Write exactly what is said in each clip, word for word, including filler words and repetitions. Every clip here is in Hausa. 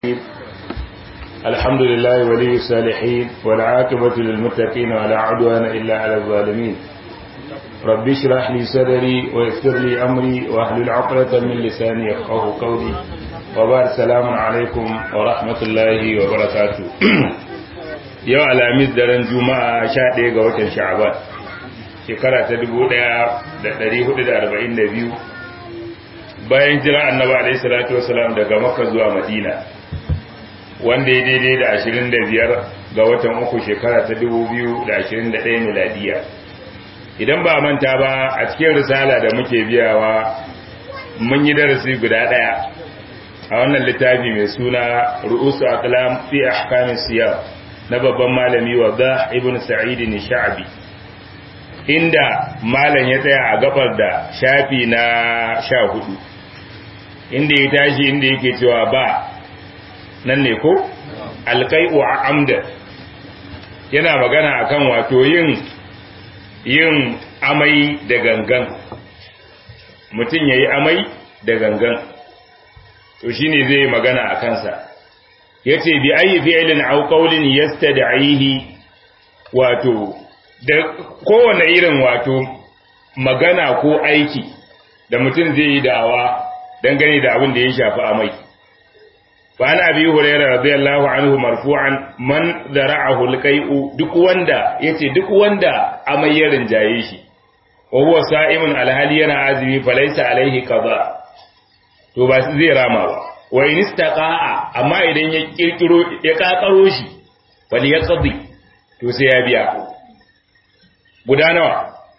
الحمد لله ولي الصالحين والعاقبة للمتقين ولا عدوان إلا على الظالمين. رب اشرح لي صدري ويسر لي أمري واحلل عقدة من لساني يفقهوا قولي. وبعد السلام عليكم ورحمة الله وبركاته. yau alhamis daren juma'a sha ɗaya ga watan sha'aban shekara ta dubu ɗaya da ɗari hudu da arba'in da biyu bayan jira annabi alaihi salatu wasalam daga makka zuwa madina, wanda ya daidai da ashirin da biyar ga watan uku shekara ta dubu biyu da ashirin da ɗaya miladiya. Idan ba manta ba, a cikin risala da muke biyawa mun yi darasi guda ɗaya a wannan littafi mai suna ru'usu aqlam fi ahkamis siyam na babban malami Waddah ibn Sa'id al-Sha'bi, inda malam ya tsaya a gabar da shafi na sha hudu, inda ya tashi inda yake cewa ba nan ne ko alqai'u amda, yana magana akan wato yin yin amai da gangan, mutum yayi amai da gangan, to shine zai magana a kansa. yace bi ayi fi'lin aw qawlin yastad'ihi, wato da kowane irin wato magana ko aiki da mutum zai yi da'awa dangane da abin da ya shafi amai. fa ana abi hurairah radiyallahu anhu marfu'an man dara'ahu alqai'u, duk wanda yace duk wanda amai ya rinjaye shi wa huwa sa'imun alhali yana azumi falaysa alaihi qada, to ba zai rama ba. wa in istaqa'a, amma idan ya kirkiro ya kakaro shi bal yaqdi, to sai ya biya. guda nawa?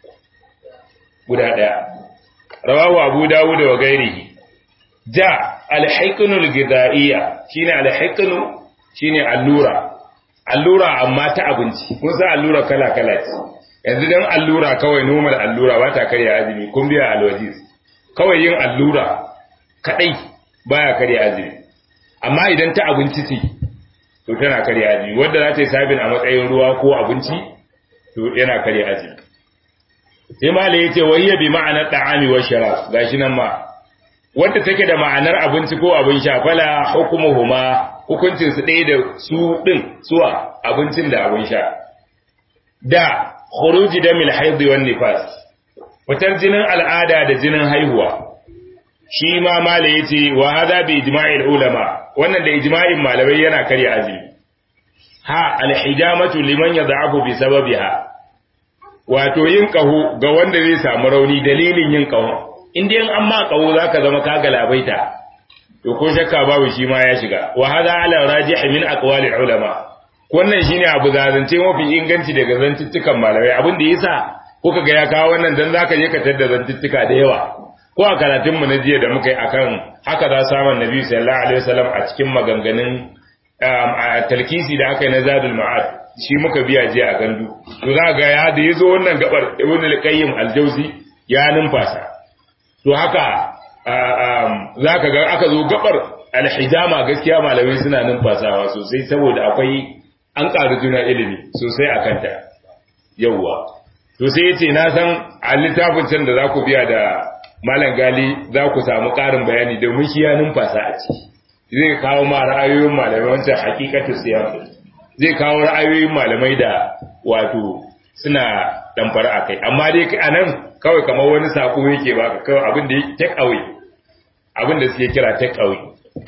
guda daya. rawahu abu dawud wa gairihi. ja al-hiqnu al-ghidaiya, shine al-hiqnu shine allura allura amma ta abinci. kun san allura kala kala ce. yanzu dan allura kawai normal allura ba ta karya azumi, kun biya alwajiz. kawai yin allura kadai baya kare azumi, amma idan ta abinci ce to tana kare azumi. wanda za ta yi sabin a matsayin ruwa ko abinci to yana kare azumi. sai malai yace wayya bi ma'anar ta'ami wa sharab, gashi nan ma wanda take da ma'anar abinci ko abin sha, fala hukumuhuma, hukuncin su ɗaya da su din suwa abincin da abin sha. da khuruji damil haid wan nifas, fitar jinin al'ada da jinin haihuwa, shi ma mala yace wa hadha bi ijma'il ulama, wannan da ijma'in malamai yana karya azumi. ha al-hijamatu liman yad'afu bi sababiha, wato yin kaho ga wanda zai samu rauni dalilin yin kaho. indai an ma kaho zaka zama ka galabaita, to ko shakka babu shi ma ya shiga. wa hadha ala rajih min aqwali ulama, wannan shine abu zazance mafi inganci daga zantuttukan malamai. abin da yasa kuka ga ya kawo wannan dan zaka je ka tada zantuttuka da yawa, ko a karatunmu na jiya da muka yi akan haka za samun nabi sallallahu alaihi wasallam a cikin maganganun talkisi da aka yi na zadul ma'ad, shi muka biya jiya a gandu. to za ga ya da yazo wannan gabar ibn al-qayyim al-jawzi ya numfasa. to haka za ka ga aka zo gabar al-hijama, gaskiya malamai suna numfasawa sosai saboda akwai an ƙaru juna ilimi sosai akan ta. yawwa to sai yace na san a littafin can da za ku biya da Malam Gali za ku samu ƙarin bayani, domin shi ya numfasa a ciki. Zai kawo ma ra'ayoyin malamai wancan hakikatu siyam, zai kawo ra'ayoyin malamai da wato suna damfara a kai. Amma dai a nan kawai kamar wani sako yake baka, kawai abin da yake take away, abin da suke kira take away.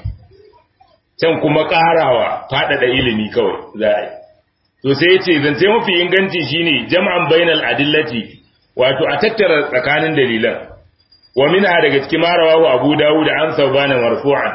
Can kuma ƙarawa faɗaɗa ilimi kawai za a yi. To sai yace zance mafi inganci shine jam'an bainal adillati, wato a tattara tsakanin dalilan. wa minha daga cikin marawahu Abu Dawud an Thawban marfu'an,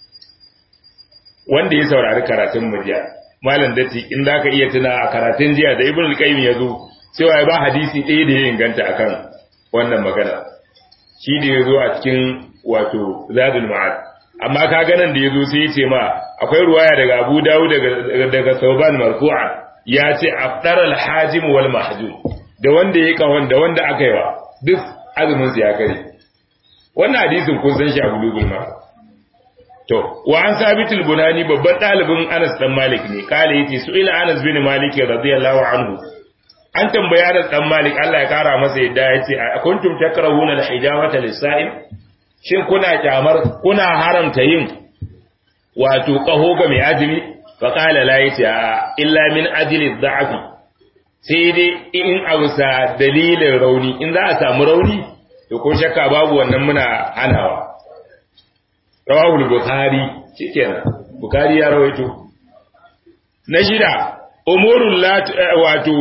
wanda ya saurari karatun mujiya malam datti in zaka iya tuna a karatun jiya da Ibn al-Qayyim yazo cewa ya ba hadisi ɗaya da ya inganta akan wannan magana, shi da yazo a cikin wato Zadul Ma'ad. amma ka ga nan da yazo sai ya ce ma akwai ruwaya daga Abu Dawud daga daga Thawban marfu'an, ya ce afdar al-hajim wal mahjum, da wanda yake kawon da wanda aka yi wa duk azumin su ya kare. wannan hadisin kun san shi a bulugul ma. to wa an sabitul bunani, babban dalibin Anas dan Malik ne, kale yace su ila Anas bin Malik radiyallahu anhu, an tambaya Anas dan Malik Allah ya kara masa yadda, yace kuntum takrahuna al-hijamata lis-sa'im, shin kuna kyamar kuna haramta yin wato kaho ga mai azumi fa qala la yata illa min ajli dha'f sai dai in ausa dalilin rauni in za a samu rauni to ko shakka babu wannan muna hanawa rawahu al-bukhari shikenan bukhari ya rawaito na shida umurun la wato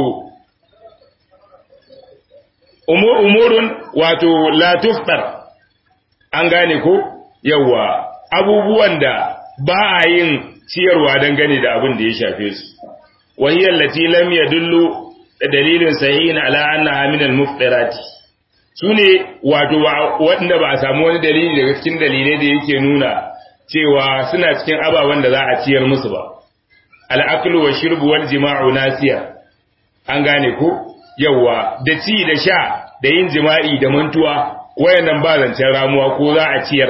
umurun wato la tuftar an gane ko yawa abubuwan da ba a yin ciyarwa dangane da abin da ya shafe su wahiyar lati lam yadullu dalilin sahihin ala annaha min al-muftirati sune wato wanda ba a samu wani dalili daga cikin dalilai da yake nuna cewa suna cikin ababen da za a ciyar musu ba al-aklu wa shurbu wal jima'u nasiya an gane ko yawa da ci da sha da yin jima'i da mantuwa wayannan ba zancen ramuwa ko za a ciyar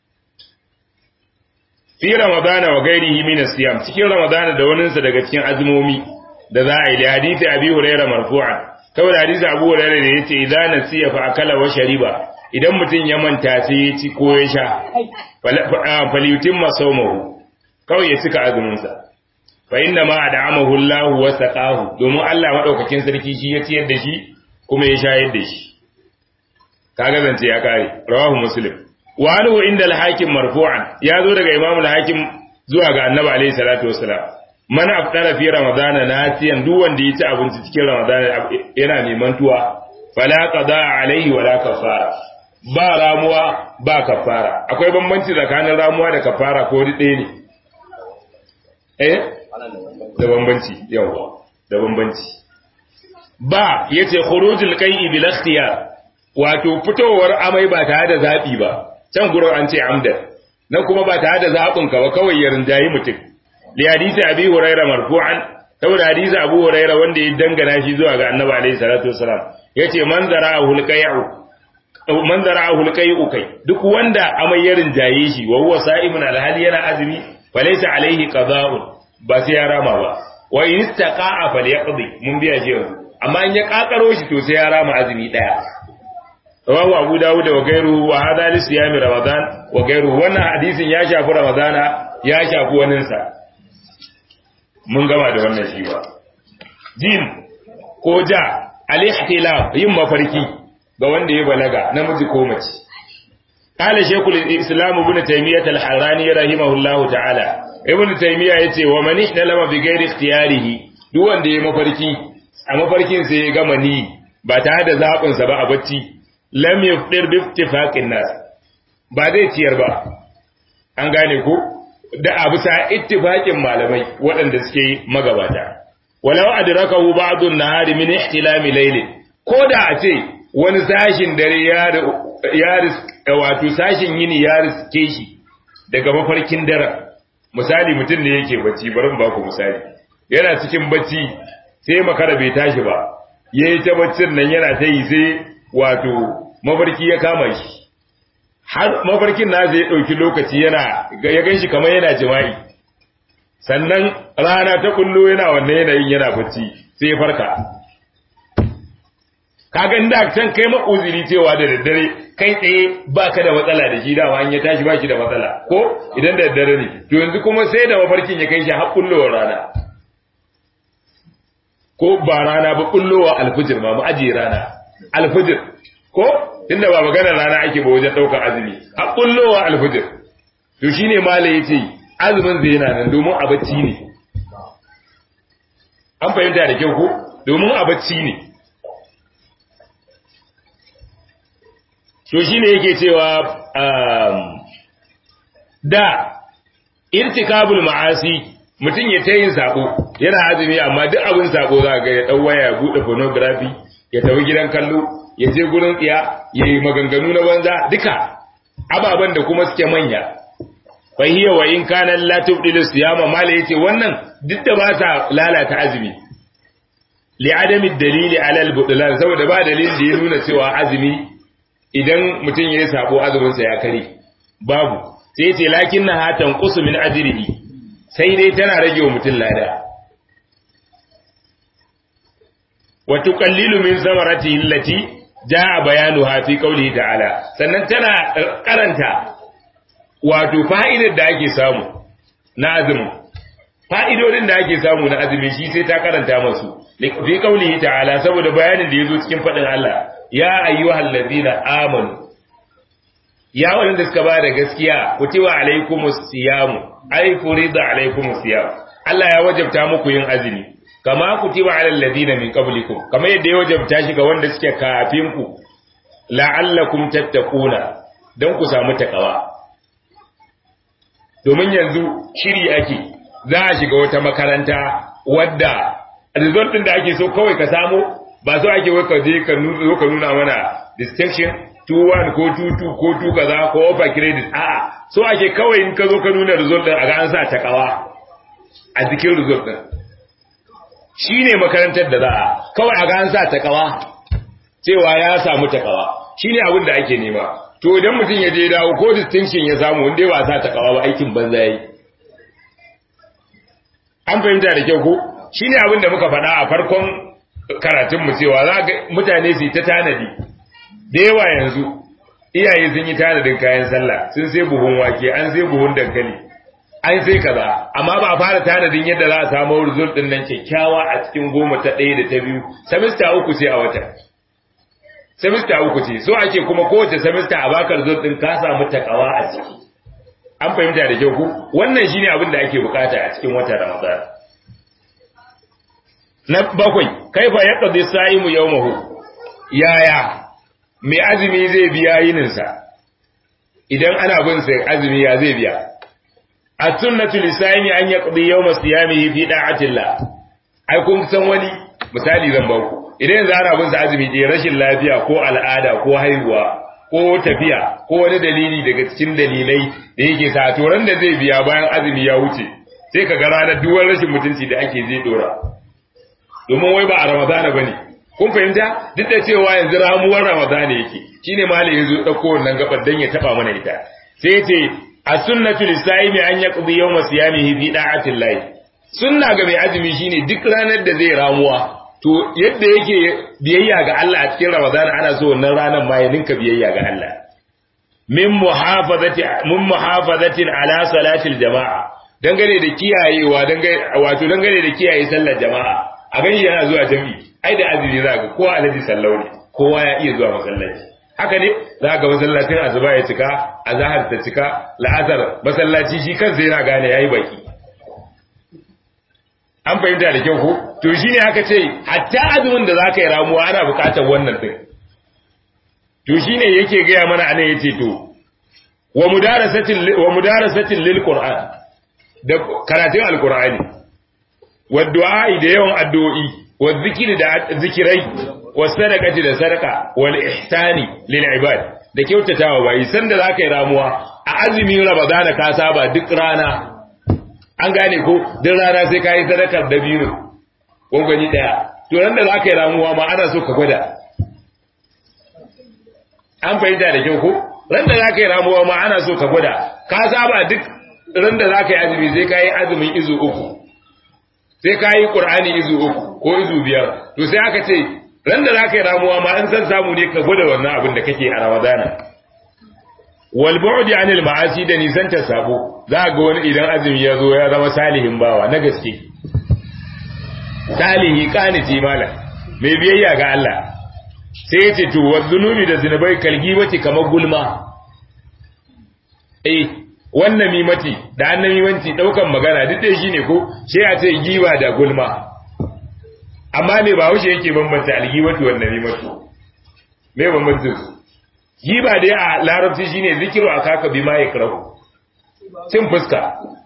fi ramadana wa gairihi min as-siyam cikin ramadana da waninsa daga cikin azumomi da za a yi da hadisi abi hurairah marfu'an saboda hadisi abu hurairah da yace idan nasiya fa akala wa shariba idan mutun ya manta sai ya ci ko ya sha falyutimma sawmahu kawai ya cika azumin sa fa inna ma ad'amahu Allah wa saqahu domin Allah madaukakin sarki shi ya ciyar da shi kuma ya shayar da shi kaga zance ya kare rawahu muslim wa anhu inda al-hakim marfu'an ya zo daga imamu al-hakim zuwa ga annabi alayhi salatu wassalam man aftara fi ramadana nasiyan duk wanda ya ci abinci cikin ramadana yana mai mantuwa fala qada alayhi wala kafara ba ramuwa ba kafara akwai bambanci tsakanin ramuwa da kafara ko ɗaya ne eh da bambanci yawa da bambanci ba yace khurujul qai'i bil ikhtiyar wato fitowar amai ba tare da zabi ba can gurin an ce amdan nan kuma ba tare da zabin ka ba kawai ya rinjayi mutum li hadisi abi huraira marfu'an saboda hadisi abu huraira wanda ya dangana shi zuwa ga annabi alaihi salatu wasalam yace man zara'ahu al-qai'u man zara'ahu al-qai'u kai duk wanda amai ya rinjaye shi wa huwa sa'imun al-hali yana azumi falaysa alaihi qada'un ba sai ya rama ba wa in istaqa'a falyaqdi mun biya shi amma in ya kakaro shi to sai ya rama azumi daya rawahu abu dawud wa gairuhu wa hadha li siyami ramadan wa gairuhu wannan hadisin ya shafi ramadana ya shafi wanin sa mun gama da wannan shi ba jin ko ja al-ihtilam yin mafarki ga wanda ya balaga namiji ko mace qala shaykhul islam ibn taymiyyah al-harrani rahimahullahu ta'ala ibn taymiyyah yace wa man ihtalama bi ghairi ikhtiyarihi duk wanda ya mafarki a mafarkin sai ya gama ni ba tare da zabin sa ba a bacci lam yufdir bi ittifaqin nas ba zai ciyar ba an gane ko da abu sa ittifaqin malamai waɗanda suke magabata walau adrakahu ba'dun nahari min ihtilami layl koda a ce wani sashin dare ya ya wato sashin yini ya riske shi daga mafarkin dare misali mutum ne yake bacci bari mu ba ku misali yana cikin bacci sai makara bai tashi ba yayi ta baccin nan yana ta yi sai wato mafarki ya kama shi har mafarkin na zai dauki lokaci yana ya ganshi kamar yana jima'i sannan rana ta kullo yana wannan yanayin yana bacci sai ya farka kaga inda can kai ma'uziri cewa da daddare kai tsaye baka da matsala da shi dama an ya tashi baki da matsala ko idan da daddare ne to yanzu kuma sai da mafarkin ya kai shi har kullowar rana ko ba rana ba kullowa alfijir ma mu ajiye rana alfijir ko tunda ba magana rana ake ba wajen daukar azumi har kullowa alfijir to shine malai yace azumin zai yana nan domin a bacci ne an fahimta da kyau ko domin a bacci ne to shine yake cewa da irtikabul ma'asi mutum ya tayin sako yana azumi amma duk abin sako za ga ya dau waya ya bude pornography ya tafi gidan kallo ya je gurin tsiya ya yi maganganu na banza duka ababan da kuma suke manya fa hiya wa in kana la tubdilu siyama mala yace wannan duk da ba ta lalata azumi li adami dalili ala al-budlan saboda ba dalilin da ya nuna cewa azumi idan mutum yayi sabo azumin sa ya kare babu sai yace lakinna hatan qusu min ajrihi sai dai tana rage wa mutum lada wa tuqallilu min samarati allati jaa bayanuha fi qawlihi ta'ala sannan tana karanta wato fa'idar da ake samu na azumi fa'idodin da ake samu na azumi shi sai ta karanta masu fi qaulihi ta'ala saboda bayanin da yazo cikin fadin Allah ya ayyuhal ladina amanu ya wanda suka ba da gaskiya kutiba alaikumus siyamu ay furida alaikumus siyam Allah ya wajabta muku yin azumi kama kutiba alal ladina min qablikum kama yadda ya wajabta shi ga wanda suke kafin ku la'allakum tattaquna dan ku samu takawa domin yanzu shiri ake za a shiga wata makaranta wadda result din da ake so kawai ka samu ba so ake wai ka je ka nuna mana distinction two one ko two two ko two kaza ko offer credit a'a so ake kawai in ka zo ka nuna result din a ga an sa takawa a cikin result din shine makarantar da za a kawai a ga an sa takawa cewa ya samu takawa shine abin da ake nema to idan mutum ya je dawo ko distinction ya samu wanda ba sa takawa ba aikin banza yayi an fahimta da kyau ko shine abin da muka faɗa a farkon karatun mu cewa za ga mutane su ta tanadi da yawa yanzu iyaye sun yi tanadin kayan sallah sun sai buhun wake an sai buhun dankali an sai kaza amma ba a fara tanadin yadda za a samu result din nan kyakkyawa a cikin goma ta ɗaya da ta biyu semester uku ce a wata semester uku ce so ake kuma kowace semester a baka result din ka samu takawa a ciki an fahimta da kyau ku wannan shine abin da ake bukata a cikin watan Ramadan na bakwai kaifa yaqdi sa'imu yawmahu yaya mai azumi zai biya yininsa idan ana bin sai azumi ya zai biya as-sunnatu lisaimi an yaqdi yawma siyamihi fi da'atillah ai kun san wani misali zan baku idan yanzu ana bin sa azumi je rashin lafiya ko al'ada ko haihuwa ko tafiya ko wani dalili daga cikin dalilai da yake sa to ran da zai biya bayan azumi ya wuce sai ka ga ranar duwar rashin mutunci da ake zai dora domin wai ba a ramadana bane kun fahimta duk da cewa yanzu ramuwar ramadana yake shine malai yazo dauko wannan gabar dan ya taba mana ita sai yace as-sunnatu lis-sa'imi an yaqdi yawma siyamihi fi da'atillah sunna ga mai azumi shine duk ranar da zai ramuwa to yadda yake biyayya ga Allah a cikin ramadana ana so wannan ranar ma ya ninka biyayya ga Allah min muhafazati min muhafazatin ala salatil jama'a dangane da kiyayewa dangane wato dangane da kiyaye sallar jama'a a gani yana zuwa jami'i ai da azumi za ga kowa alaji sallau ne kowa ya iya zuwa masallaci haka ne za ga masallacin azuba ya cika azhar ta cika la'azar masallaci shi kansa yana gane yayi baki an fahimta da kyau ko to shine aka ce hatta azumin da zaka yi ramuwa ana bukatar wannan din to shine yake ga mana anan yace to wa mudarasatil wa mudarasatil lil qur'an da karatun alqur'ani wa du'a da yawan addu'o'i wa zikiri da zikirai wa sadaqati da sadaqa wal ihsani lil ibad da kyautatawa bai san da zaka yi ramuwa a azumin ramadana ka saba duk rana an gane ko duk rana sai kai sadakar da biyu gongoni daya to ran da zaka yi ramuwa ma ana so ka gwada an fahimta da kyau ko ran da zaka yi ramuwa ma ana so ka gwada ka saba duk ran da zaka yi azumi sai kai azumin izu uku sai ka yi ƙur'ani izu uku ko izu biyar to sai aka ce ran da za ka yi ramuwa ma in san samu ne ka gwada wannan abin da kake a ramadana wal bu'di anil ma'asi da nisantar sabo za ga wani idan azumi ya zo ya zama salihin bawa na gaske salihi qaniti malam mai biyayya ga Allah sai ya ce to wazunubi da zinubai kalgi bace kamar gulma eh wannan mimati da annamimanci daukan magana duk dai shine ko sai a ce giba da gulma amma me ba wuce yake bambanta algibatu wannan mimatu me bambancin su giba dai a larabci shine zikiru akaka bima yakrahu cin fuska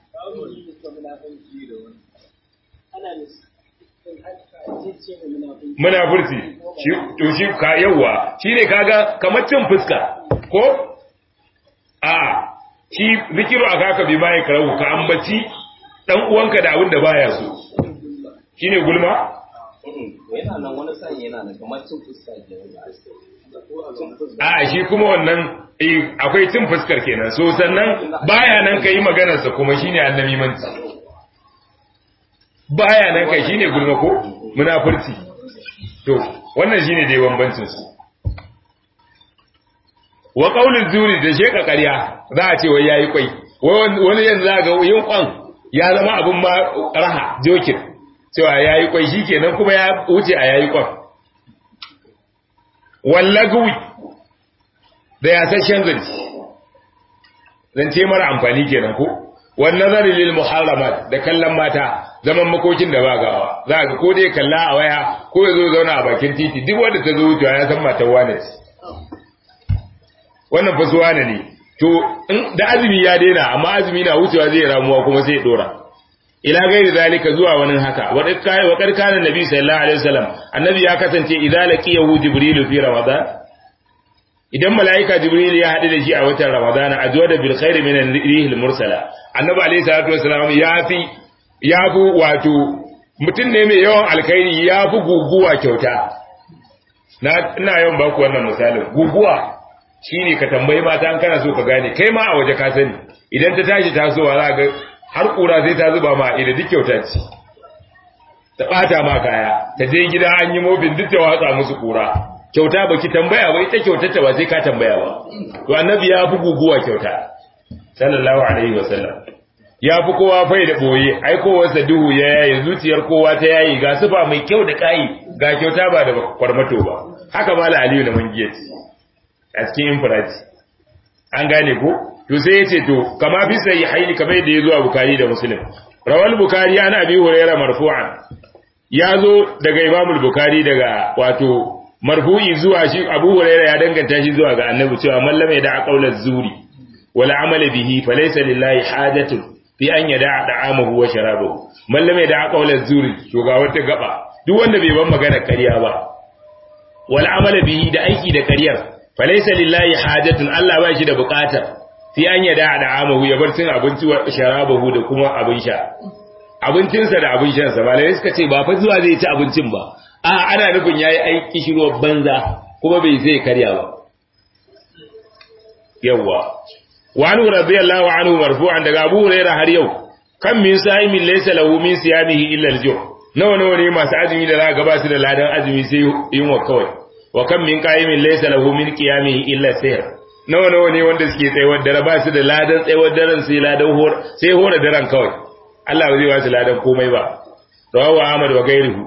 munafurci shi to shi ka yawa shine kaga kamar cin fuska ko a shi zikiru a kaka bi mai karahu ka ambaci dan uwanka da abin da baya so shine gulma yana nan wani sai yana nan kamar cin fuska ke a shi kuma wannan eh akwai cin fuskar kenan so sannan baya nan kai maganar sa kuma shine annabi manci baya nan kai shine gulma ko munafurci to wannan shine dai bambancin su wa qaulul zuri da sheka ƙarya za a ce wai yayi kwai wani yanzu za ga yin kwan ya zama abin ma raha jokin cewa yayi kwai shikenan kuma ya wuce a yayi kwan wallagwi da ya sashen zance zance mara amfani kenan ko wan nazari lil muharramat da kallon mata zaman makokin da ba gawa za ga ko dai kalla a waya ko ya zo zauna a bakin titi duk wanda ta zo wucewa ya san matar wane ce wannan fa suwa ne to da azumi ya daina amma azumi na wucewa zai ramuwa kuma sai ya dora ila gairi zalika zuwa wani haka wa kai wa karkana nabi sallallahu alaihi wasallam annabi ya kasance idza laqiyahu jibril fi ramadan idan malaika jibril ya hadu da shi a watan ramadana ajwada bil khair min ar-rihil mursala annabi alaihi salatu wasallam ya fi ya fi wato mutum ne mai yawan alkhairi ya fi guguwa kyauta na ina yawan baku wannan misalin guguwa shine ka tambayi mata an kana so ka gane kai ma a waje ka sani idan ta tashi tasowa za ga har kura sai ta zuba ma idan duk kyauta ce ta bata ma kaya ta je gida an yi mobin duk ta watsa musu kura kyauta baki tambaya ba ita kyautar ta ba sai ka tambaya ba to annabi ya fi guguwa kyauta sallallahu alaihi wasallam ya fi kowa fai da boye ai kowarsa duhu ya yayi zuciyar kowa ta yayi ga sufa mai kyau da kai ga kyauta ba da kwarmato ba haka mala aliyu na mangiyati a cikin infirati an gane ko to sai yace to kama fi sahihaini kamar yadda yazo a Bukhari da Muslim rawal Bukhari ana Abi Hurairah marfu'an yazo daga Imam Bukhari daga wato marfu'i zuwa shi Abu Hurairah ya danganta shi zuwa ga Annabi cewa mallame da qaulaz zuri wal amali bihi falaysa lillahi hajatun fi an yada da'amahu wa sharabahu mallame da qaulaz zuri to ga wata gaba duk wanda bai ban magana kariya ba wal amali bihi da aiki da kariyar falaysa lillahi hajatun Allah ba shi da buƙatar fi an yada da'amahu ya bar cin abinci wa sharabahu da kuma abin sha abincinsa da abin shan sa malai suka ce ba fa zuwa zai ci abincin ba a ana nufin yayi aiki shiro banza kuma bai zai karya ba yawa wa anhu radiyallahu anhu marfu'an daga Abu Hurairah har yau kan min sa'imin laysa lahu min siyamihi illa al-ju' nawa nawa ne masu azumi da za ga ba su da ladan azumi sai yunwa kawai wa kan min qa'imin laysa lahu min qiyamihi illa sayr nawa nawa ne wanda suke tsayawar dare ba su da ladan tsayawar daren sai ladan hor sai hora daren kawai Allah ba zai ba su ladan komai ba rawahu Ahmad wa ghayruhu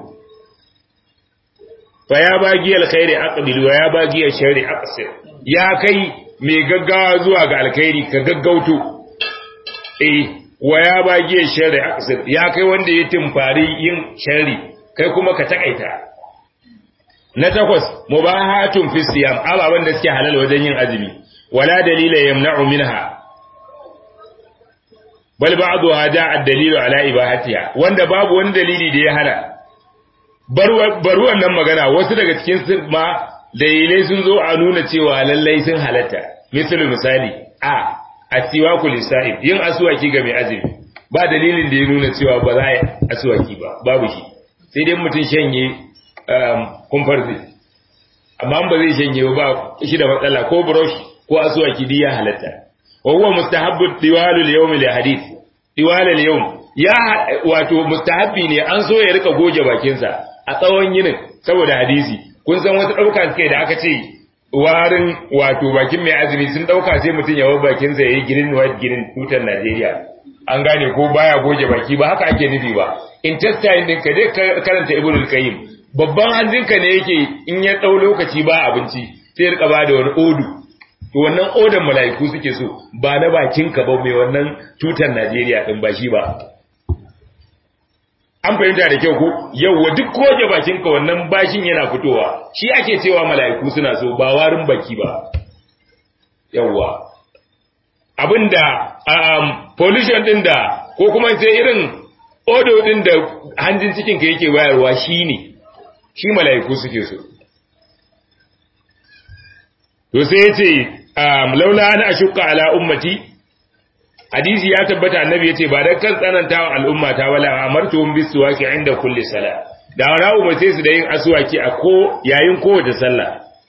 fa ya bagi alkhairi aqbil wa ya bagi sharri aqsir ya kai mai gaggawa zuwa ga alkhairi ka gaggauto eh wa ya bagi sharri aqsir ya kai wanda ya timfari yin sharri kai kuma ka takaita na takwas mubahatun fi siyam ababan da suke halal wajen yin azumi wala dalila yamna'u minha bal ba'dha da'a ad-dalilu ala ibahatiha wanda babu wani dalili da ya hana bar wannan magana wasu daga cikin su ma dalilai sun zo a nuna cewa lallai sun halatta misali misali a asiwaku lisa'ib yin aswaki ga mai azumi ba dalilin da ya nuna cewa ba za a yi aswaki ba babu shi sai dai mutum shanye kumfar zai amma ba zai shanye ba shi da matsala ko brush ko aswaki duk ya halatta wa huwa mustahabbu tiwalu al-yawm li hadith tiwal al-yawm ya wato mustahabbi ne an so ya rika goge bakinsa a tsawon yinin saboda hadisi kun san wasu dauka suke da aka ce warin wato bakin mai azumi sun dauka sai mutun ya bar bakinsa yayi green white green tutar Najeriya an gane ko baya goge baki ba haka ake nufi ba intestine din ka dai karanta ibnul qayyim babban hanjinka ne yake in ya dau lokaci ba abinci sai rika ba da wani odu to wannan odan mala'iku suke so ba na bakinka ba mai wannan tutar Najeriya din ba shi ba an fahimta da kyau ko yawa duk koje bakinka wannan bashin yana fitowa shi ake cewa mala'iku suna so ba warin baki ba yawa abinda um, pollution din da ko kuma sai irin odo din da hanjin cikin ka yake bayarwa shine shi mala'iku suke so to sai yace um, laula ana ashqa ala ummati hadisi ya tabbata annabi yace ba dan kan tsanantawa al'umma ta wala amartuhum bisuwaki inda kulli sala da wala umarce su da yin aswaki a ko yayin kowace sallah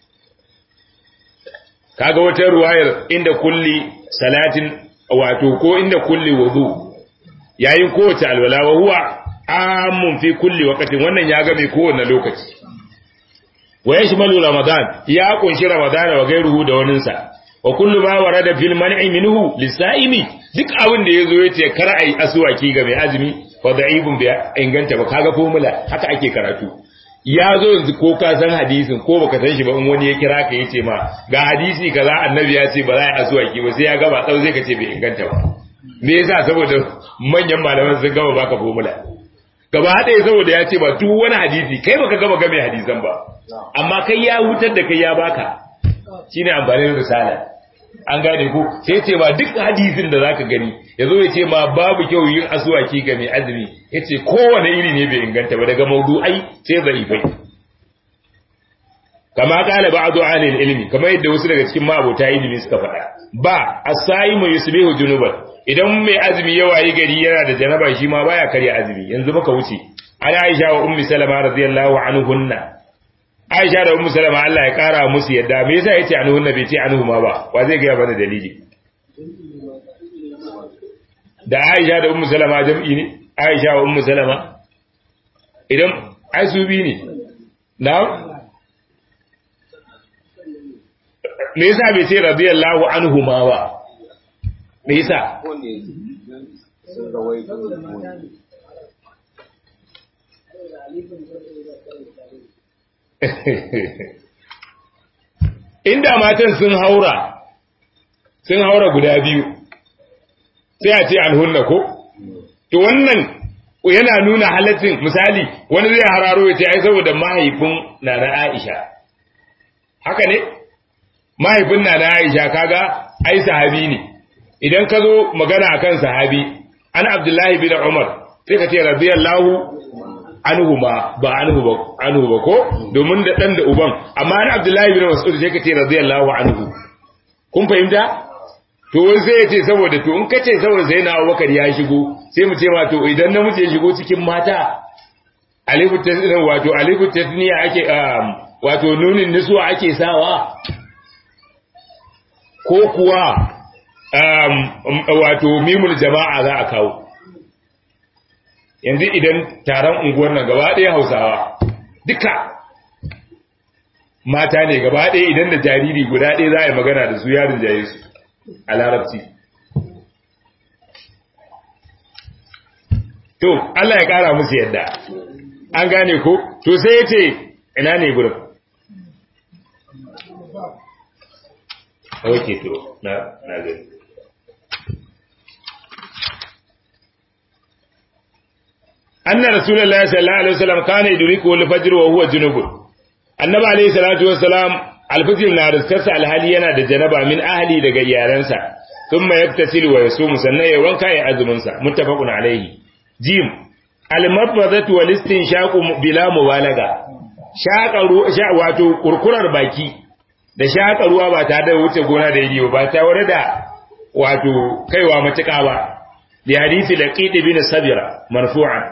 kaga wata ruwayar inda kulli salatin wato ko inda kulli wudu yayin kowace alwala wa huwa amun fi kulli waqtin wannan ya ga mai kowanne lokaci wa yashmalu ramadan ya kunshi ramadan wa gairuhu da waninsa wa kullu ma warada fil man'i minhu lisaimi duk abin da yazo yace kar ai aswaki ga mai azumi fa da'ibun bi inganta ba kaga formula haka ake karatu yazo yanzu ko ka san hadisin ko baka san shi ba in wani ya kira ka yace ma ga hadisi kaza annabi ya ce ba za a aswaki ba sai ya gaba tsau zai kace bai inganta ba me yasa saboda manyan malaman sun gaba baka formula gaba ɗaya saboda ya ce ba duk wani hadisi kai baka gaba game hadisan ba amma kai ya hutar da kai ya baka shine amfanin risala an gane ko sai ce ba duk hadisin da zaka gani yazo ya ce ma babu kyau yin aswaki ga mai azumi yace kowane iri ne bai inganta ba daga maudu'ai sai zaifai kama kala ba'du ahli ilmi kamar yadda wasu daga cikin ma'abota ilimi suka faɗa ba as-saimu yusbihu junuban idan mai azumi ya wayi gari yana da janaba shi ma baya karya azumi yanzu muka wuce ana Aisha wa Ummu Salama radiyallahu anhunna Aisha da Ummu Salama Allah ya kara musu yadda me yasa yace anhunna bai ce anhuma ba wa zai ga bana dalili da Aisha da Ummu Salama jam'i ne Aisha wa Ummu Salama idan ai su bi ne na'am me yasa bai ce radiyallahu anhuma ba me yasa inda matan sun haura sun haura guda biyu sai a ce alhunna ko to wannan yana nuna halaccin misali wani zai hararo ya ce ai saboda mahaifin nana Aisha haka ne mahaifin nana Aisha kaga ai sahabi ne idan ka zo magana akan sahabi ana Abdullahi bin Umar sai ka ce radiyallahu anhuma ba anhu ba anhu ba ko domin da dan da uban amma ana Abdullahi bin Mas'ud sai ka ce radiyallahu anhu kun fahimta to wai sai ya ce saboda to in ka ce saboda sai na Abubakar ya shigo sai mu ce ma to idan namiji ya shigo cikin mata alifu tasniya wato alifu tasniya ake wato nunin niswa ake sawa ko kuwa Um, wato mimul jama'a za a kawo yanzu idan taron unguwar nan gaba ɗaya Hausawa duka mata ne gaba ɗaya idan da jariri guda ɗaya za a yi magana da su yarin jaye su a larabci to Allah ya ƙara musu yadda an gane ko to sai ya ce ina ne gurin ok to na na gani anna rasulullahi sallallahu alaihi wasallam kana yudriku al-fajr wa huwa junub annabi alaihi salatu wassalam al-fajr na riskarsa alhali yana da janaba min ahli daga iyalansa thumma yaktasilu wa yasum sannan ya wanka ya azumin sa muttafaqun alaihi jim al-mafradatu wal istinshaqu bila mubalaga shaqaru wato kurkurar baki da shaƙa ruwa ba tare da wuce gona da yi ba ta ware da wato kaiwa matuƙa ba li hadisi laqid bin sabira marfu'an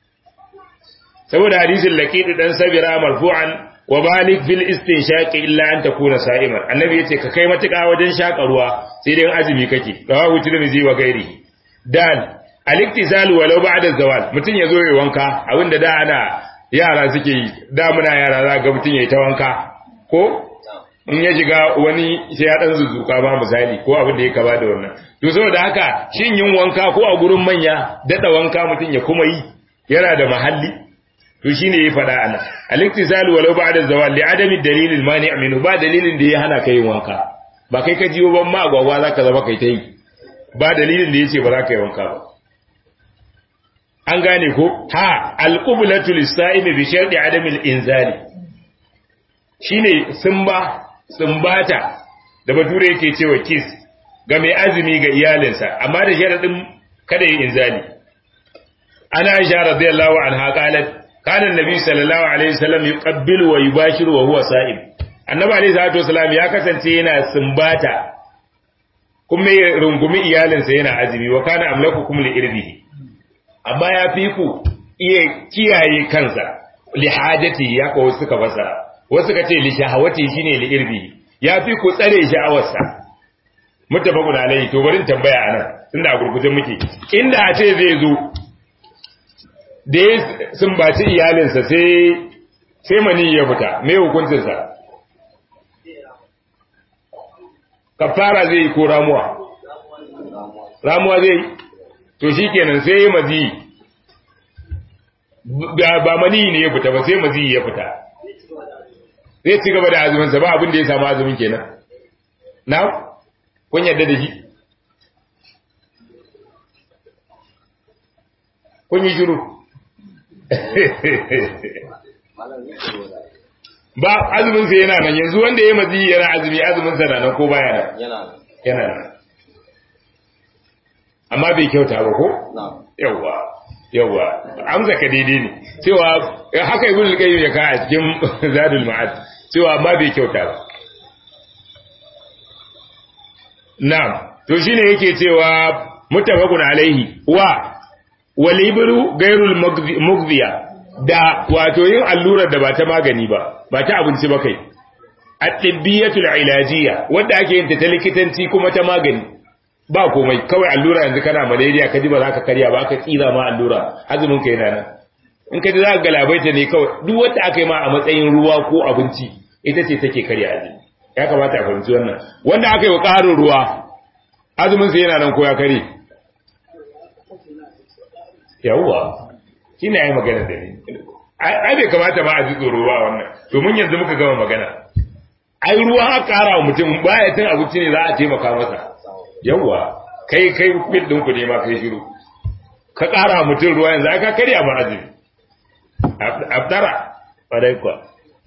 saboda hadisin laqid dan sabira marfu'an wa balik fil istinshaq illa an takuna sa'iman annabi yace ka kai matuƙa wajen shaƙa ruwa sai dai azumi kake rawahu tirmidhi wa gairi dan al-iktisal walau ba'da zawal mutun yazo yayin wanka abinda da ana yara suke yi da muna yara za ga mutun yayi ta wanka ko in ya shiga wani sai ya dan zuzuka ba misali ko abin da ya kaba da wannan to saboda haka shin yin wanka ko a gurin manya dada wanka mutun ya kuma yi yana da mahalli to shine yayi fada ana al-iktisal walau ba'da zawal li adami dalil al-mani' minhu ba dalilin da ya hana kai wanka ba kai ka jiyo ban ma agwagwa zaka zama kai ta yi ba dalilin da yace ba za ka yi wanka ba an gane ko ha al-qiblatu lis-sa'imi bi sharti adami al-inzali shine sumba sumbata da bature yake cewa kiss ga mai azumi ga iyalinsa amma da sharadin kada yin inzali ana Aisha radiyallahu anha qalat kana annabi sallallahu alaihi wasallam yuqabbilu wa yubashiru wa huwa sa'im annabi alaihi salatu wasallam ya kasance yana sumbata kuma ya rungumi iyalinsa yana azumi wa kana amlakukum li irbihi amma ya fi ku iya kiyaye kansa li hajati ya ko suka fasara wasu ka ce li shahawati shine li irbi ya fi ku tsare sha'awarsa muttafaqun alayhi to bari tambaya anan tunda a gurguje muke inda a ce zai zo da sun baci iyalinsa sai sai mani ya fita me hukuncin sa kafara zai yi ko ramuwa ramuwa zai to shikenan sai ya mazi ba mani ne ya fita ba sai mazi ya fita zai ci gaba da azumin sa ba abin da ya samu azumin kenan na kun yadda da shi kun yi shiru ba azumin sa yana nan yanzu wanda ya mazi yana azumi azumin sa na nan ko baya nan yana nan yana nan amma bai kyauta ba ko yawa yawa amsa ka daidai ne cewa haka ibn al-qayyim ya ka a cikin zadul ma'ad cewa amma bai kyauta ba na'am to shine yake cewa muttafaqun alaihi wa walibru gairul mugdiya da wato yin allurar da ba ta magani ba ba ta abinci ba kai at-tibbiyatul ilajiyya wanda ake yin ta likitanci kuma ta magani ba komai kawai allura yanzu kana malaria kaji ba za ka karya ba aka tsira ma allura azumin ka yana nan in kaji za ka galabaita ne kawai duk wanda aka yi ma a matsayin ruwa ko abinci ita ce take karya azumi ya kamata a fahimci wannan wanda aka yi wa ƙarin ruwa azumin sa yana nan ko ya kare yawwa shi ne ya yi magana da ni ai bai kamata ma a ji tsoro ba wannan domin yanzu muka gama magana ai ruwa aka ƙara wa mutum baya tun abinci ne za a taimaka masa yawwa kai kai fil ɗin ku ne ma kai shiru ka ƙara mutum ruwa yanzu aka karya ma azumi abdara wadai kuwa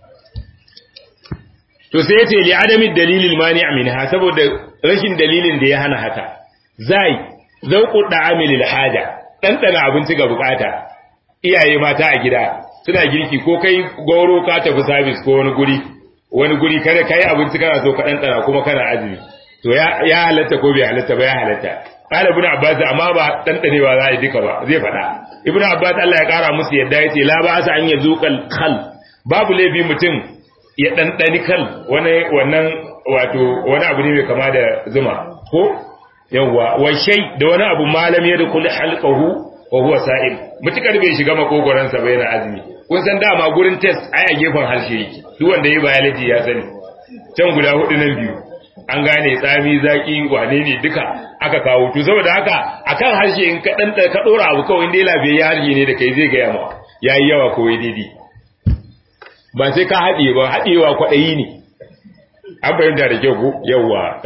to sai yace li adami dalilil mani' minha saboda rashin dalilin da ya hana haka zai zauqu da'amil haja ɗanɗana abinci ga bukata iyaye mata a gida suna girki ko kai goro ka tafi service ko wani guri wani guri kada kai abinci kana so ka ɗanɗana kuma kana azumi to ya ya halatta ko bai halatta ba ya halatta qala ibn abbas amma ba ɗanɗanewa za a yi duka ba zai faɗa ibn abbas Allah ya kara musu yadda yace la ba asa an yazuqal khal babu laifi mutum ya ɗanɗani kal wani wannan wato wani abu ne mai kama da zuma ko yawwa wa shay da wani abu malam ya dukul halqahu wa huwa sa'im mutukar bai shiga makogoran sa ba yana azumi kun san dama gurin test ai a gefen harshe yake duk wanda yayi biology ya sani can guda hudu nan biyu an gane tsami zaki wane ne duka aka kawo to saboda haka akan harshe in ka dan ka dora abu kawai inda lafiya harshe ne da kai zai ga yamma yayi yawa ko daidai ba sai ka haɗe ba haɗewa kwaɗayi ne an fahimta da kyau ko yawwa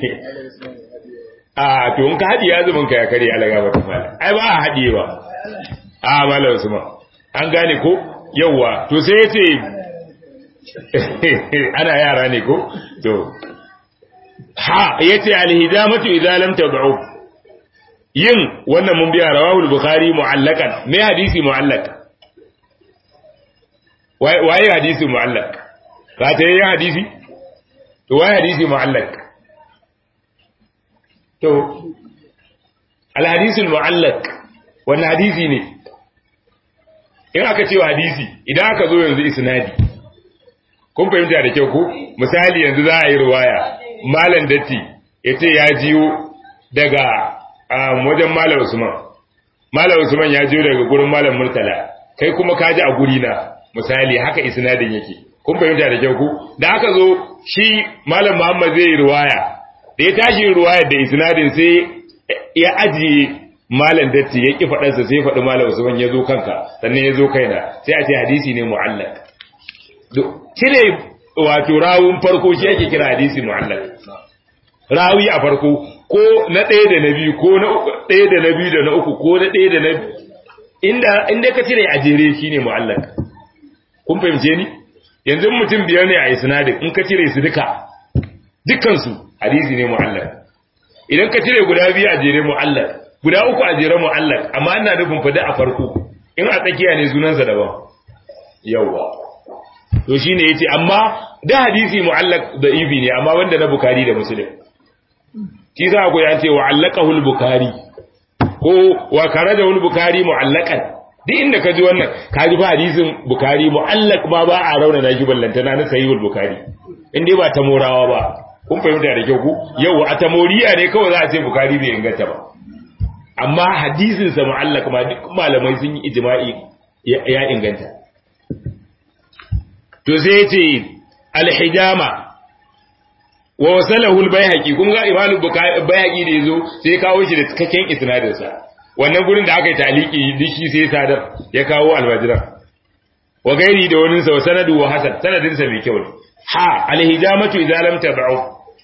a to in ka haɗe ya zumin ka ya kare alaga ba ta mala ai ba a haɗewa a mala usman an gane ko yawwa to sai ya ce ana yara ne ko to ha ya ce alhidamatu idza lam tad'u yin wannan mun biya rawahul bukhari mu'allakan me hadisi mu'allaq waye hadisi mu'allaq ka ta yi hadisi to waye hadisi mu'allaq to al hadisi al mu'allaq wannan hadisi ne in aka ce hadisi idan aka zo yanzu isnadi kun fahimta da kyau ko misali yanzu za a yi riwaya malam datti yace ya jiyo daga wajen malam Usman malam Usman ya jiyo daga gurin malam Murtala kai kuma ka ji a guri na misali haka isnadin yake kun fahimta da kyau ku da aka zo shi malam Muhammad zai yi riwaya da ya tashi riwayar da isnadin sai ya ajiye malam datti ya ki faɗarsa sai faɗi malam Usman ya zo kanka sannan ya zo kaina sai a ce hadisi ne mu'allaq cire wato rawun farko shi ake kira hadisi mu'allaq rawi a farko ko na ɗaya da na biyu ko na ɗaya da na biyu da na uku ko na ɗaya da na inda inda ka cire a jere shine mu'allaq kun fahimce ni yanzu mutum biyar ne a isnadin in ka cire su duka dukkan su hadisi ne mu'allaq idan ka cire guda biyu a jere mu'allaq guda uku a jere mu'allaq amma ina nufin fada a farko in a tsakiya ne sunansa daban yawa to shine yace amma da hadisi mu'allaq da'ifi ne amma wanda na Bukhari da Muslim shi za ku yace wa allaqahu al-Bukhari ko wa karajahu al-Bukhari mu'allaqan duk inda ka ji wannan ka ji fa hadisin Bukhari mu'allaq ma ba a rauna na shi ballantana na sahihul Bukhari in dai ba ta morawa ba kun fahimta da kyau ku yau a tamoriya ne kawai za a ce Bukhari bai inganta ba amma hadisin sa mu'allaq ma duk malamai sun yi ijma'i ya inganta to sai yace al-hijama wa wasalahu al-Baihaqi kun ga Imam al-Baihaqi da yazo sai kawo shi da cikakken isnadin sa wannan gurin da aka yi taliki dishi sai sadar ya kawo albajiran wa gairi da wani sa sanadu wa hasan sanadin sa mai kyau ne ha al-hijamatu idza lam tab'u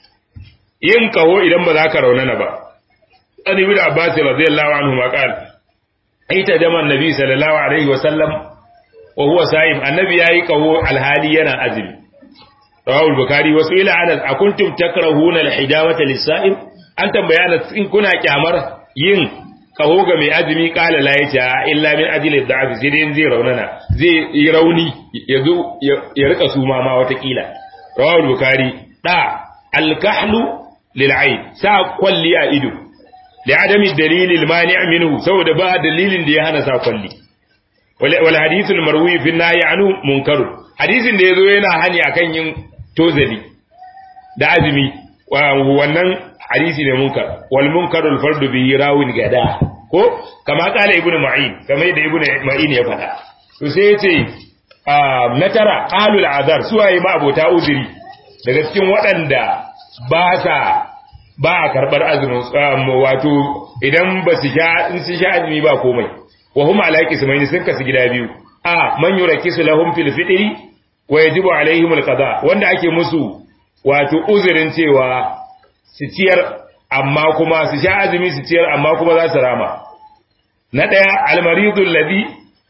yin kaho idan ba za ka raunana ba an ibn Abbas radiyallahu anhu ma qala aita jaman nabi sallallahu alaihi wa sallam wa huwa sa'im annabi yayi kaho alhali yana azumi rawahu al-bukhari wa su'ila anas akuntum takrahuna al-hijamata lis-sa'im an tambaya anas in kuna kyamar yin kaho ga mai azumi kala la yace illa min ajli da'af sai dai zai raunana zai yi rauni yazo ya rika suma ma wata kila rawahu al-bukhari da al-kahlu lil-ayn sa kwalli a ido li adami dalil al-mani' minhu saboda ba dalilin da ya hana sa kwalli wal hadith al-marwi fi an-nahy anhu munkar hadisin da yazo yana hani akan yin tozali da azumi wannan hadisi ne munkar wal munkarul fardu bi rawin gada ko kama kala ibnu ma'in kamar yadda ibnu ma'in ya faɗa to sai yace na tara qalul azar suwaye ma abota uzuri daga cikin waɗanda ba sa ba a karbar azumin wato idan ba su sha in su sha azumi ba komai wa hum ala qismaini sun kasu gida biyu a man yurakisu lahum fil fitri wa yajibu alaihim alqada wanda ake musu wato uzurin cewa su ciyar amma kuma su sha azumi su ciyar amma kuma za su rama na daya almaridul ladhi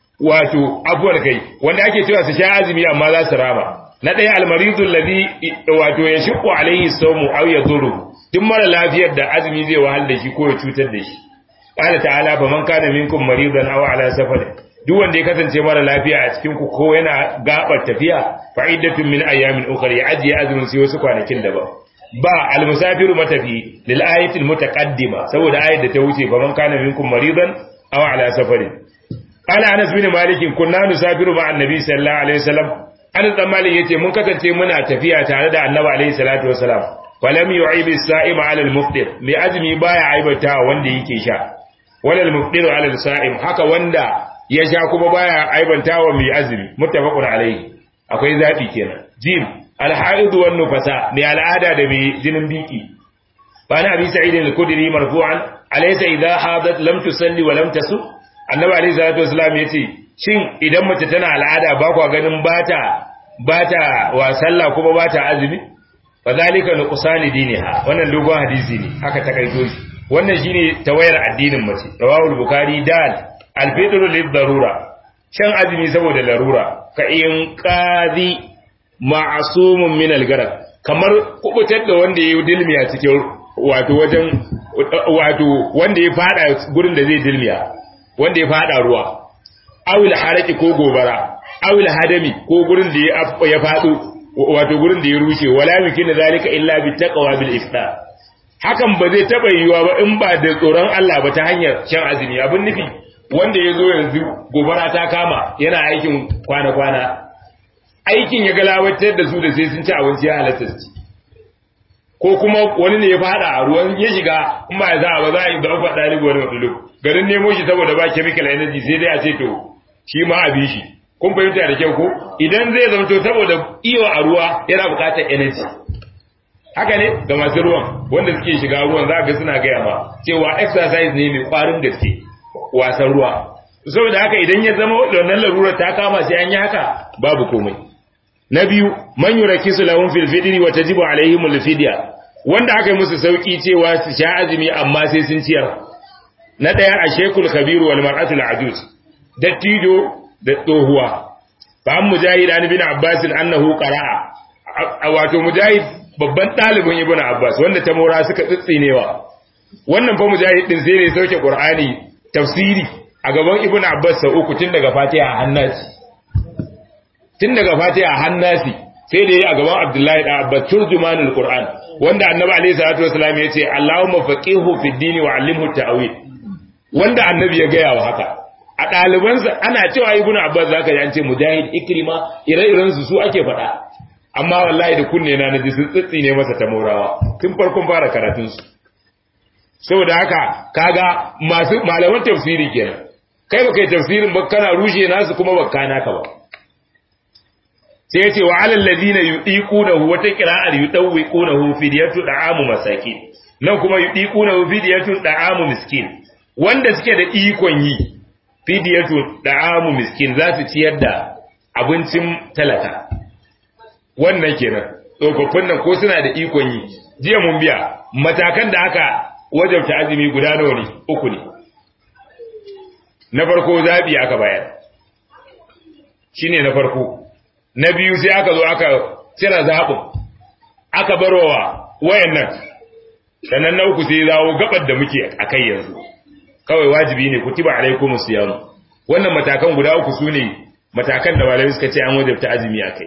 wato abuwar kai wanda ake cewa su sha azumi amma za su rama na daya almaridul ladhi wato yashqu alaihi sawmu aw yadhuru duk mara lafiyar da azumi zai wahal da shi ko ya cutar da shi qala ta'ala fa man kana minkum maridan aw ala safar duk wanda ya kasance mara lafiya a cikin ku ko yana gabar tafiya fa'idatun min ayyamin ukhra ya ajiye azumin sai wasu kwanakin daban ba almusafiru matafi lil ayati almutaqaddima saboda ayat da ta wuce fa man kana minkum maridan aw ala safarin qala anas bin malik kunna nusafiru ma annabi sallallahu alaihi wasallam anas dan malik yace mun kasance muna tafiya tare da annabi alaihi salatu wasalam falam yu'ib as-sa'im ala al-muftir mai azumi baya aibata wanda yake sha wala al-muftir ala al-sa'im haka wanda ya sha kuma baya aibantawa mai azumi muttafaqun alaihi akwai zabi kenan jim al-haid wan nufasa mai al'ada da mai jinin biki bana abi sa'id al-khudri marfu'an alaysa idha hadat lam tusalli wa lam tasum annabi alayhi salatu wasallam yace shin idan mace tana al'ada ba kwa ganin bata bata wa sallah kuma bata azumi fadhalika nuqsani diniha wannan dogon hadisi ne aka takaito shi wannan shine tawayar addinin mace rawahu al-bukhari dal al-fitr lid-darura shan azumi saboda larura ka in qadi ma'sumun min al-garab kamar kubutar da wanda yayi dilmiya cikin wato wajen wato wanda ya fada gurin da zai dilmiya wanda ya fada ruwa awil haraki ko gobara awil hadami ko gurin da ya fado wato gurin da ya rushe wala yakin zalika illa bi taqwa bil iftar hakan ba zai taba yiwa ba in ba da tsoron Allah ba ta hanyar shan azumi abin nufi wanda yazo yanzu gobara ta kama yana aikin kwana kwana aikin ya galawatar da su da sai sun ci abinci ya halatta su ko kuma wani ne ya fada a ruwan ya shiga in ba ya za ba za a yi da fa dalibi wani mutum garin nemo shi saboda ba chemical energy sai dai a ce to shi ma a bi shi kun fahimta da kyau ko idan zai zamto saboda iyo a ruwa yana bukatar energy haka ne ga masu ruwan wanda suke shiga ruwan za ga suna gaya ma cewa exercise ne mai kwarin gaske wasan ruwa saboda haka idan ya zama wannan larura ta kama sai an yi haka babu komai na biyu man yurakisu lahum fil fidri wa tajibu alaihim al fidya wanda aka yi musu sauki cewa su sha azumi amma sai sun ciyar na daya a shekul kabiru wal mar'atu al ajuz dattijo da tsohuwa fa an mujahid an bin abbas annahu qara'a wato mujahid babban dalibin ibnu abbas wanda ta mora suka tsitsinewa wannan fa mujahid din sai ne sauke qur'ani tafsiri a gaban ibnu abbas sau uku tun daga fatiha hannasi tun daga fatiha hannasi sai da yi a gaban abdullahi da abbas turjumanul qur'an wanda annabi alaihi salatu wasallam ya ce allahumma faqihu fid din wa allimhu ta'wil wanda annabi ya gaya wa haka a ɗalibansa ana cewa ibn abbas zaka ji an ce mujahid ikrima ire-iren su su ake faɗa amma wallahi da kunne na naji sun tsitsi ne masa ta morawa tun farkon fara karatun su saboda haka kaga masu malaman tafsiri kenan kai baka yi tafsirin ba kana rushe nasu kuma baka naka ba sai yace wa alal ladina yudiqunahu wata qira'ar yudawwiqunahu fidyatu da'amu masakin nan kuma yudiqunahu fidyatu da'amu miskin wanda suke da ikon yi fidyatu da'amu miskin za su ciyar da abincin talaka wannan kenan tsofaffin nan ko suna da ikon yi jiya mun biya matakan da aka wajabta azumi guda nawa ne uku ne na farko zabi aka bayar shine na farko na biyu sai aka zo aka cira zabin aka barwa wayannan sannan na uku sai zawo gabar da muke akai yanzu kawai wajibi ne kutiba alaikumus siyam wannan matakan guda uku sune matakan da malamai suka ce an wajabta azumi akai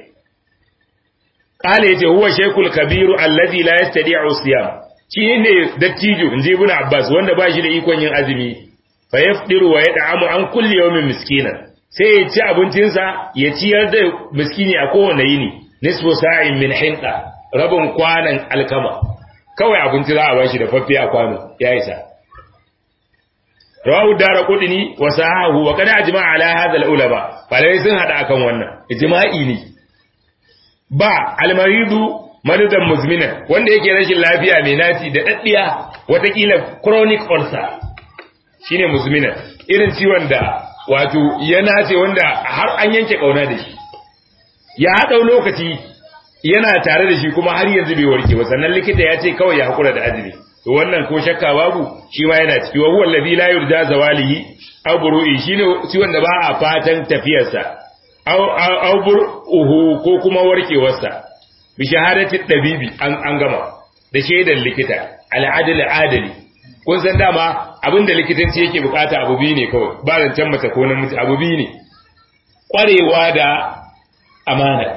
qala yace huwa shaykhul kabiru alladhi la yastadi'u siyam shine dattijo inji ibn abbas wanda ba shi da ikon yin azumi fa yafdiru wa yad'amu an kulli yawmin miskinan sai ya ci abincinsa ya ciyar da miskini a kowane yini nisfu sa'in min hinqa rabin kwanan alkama kawai abinci za a bashi da faffe a kwano ya isa rawahu daraqutni wa sahahu wa qad ajma'a ala hadha al-ulama falai sun hada akan wannan ijma'i ne ba al-maridu maridan muzmina wanda yake rashin lafiya mai naci da daddiya watakila chronic ulcer shine muzmina irin ciwon da wato ya nace wanda har an yanke kauna da shi ya haɗa lokaci yana tare da shi kuma har yanzu bai warke ba sannan likita ya ce kawai ya hakura da azumi to wannan ko shakka babu shi ma yana ciki wa huwa alladhi la yurja zawalihi aw buru'i shine ciwon da ba a fatan tafiyarsa aw aw buruhu ko kuma warkewarsa bi shahadati tabibi an an gama da shaidan likita al-adl adali kun san dama abinda likitanci yake bukata abu biyu ne kawai ba zancen mace ko namiji abu biyu ne kwarewa da amana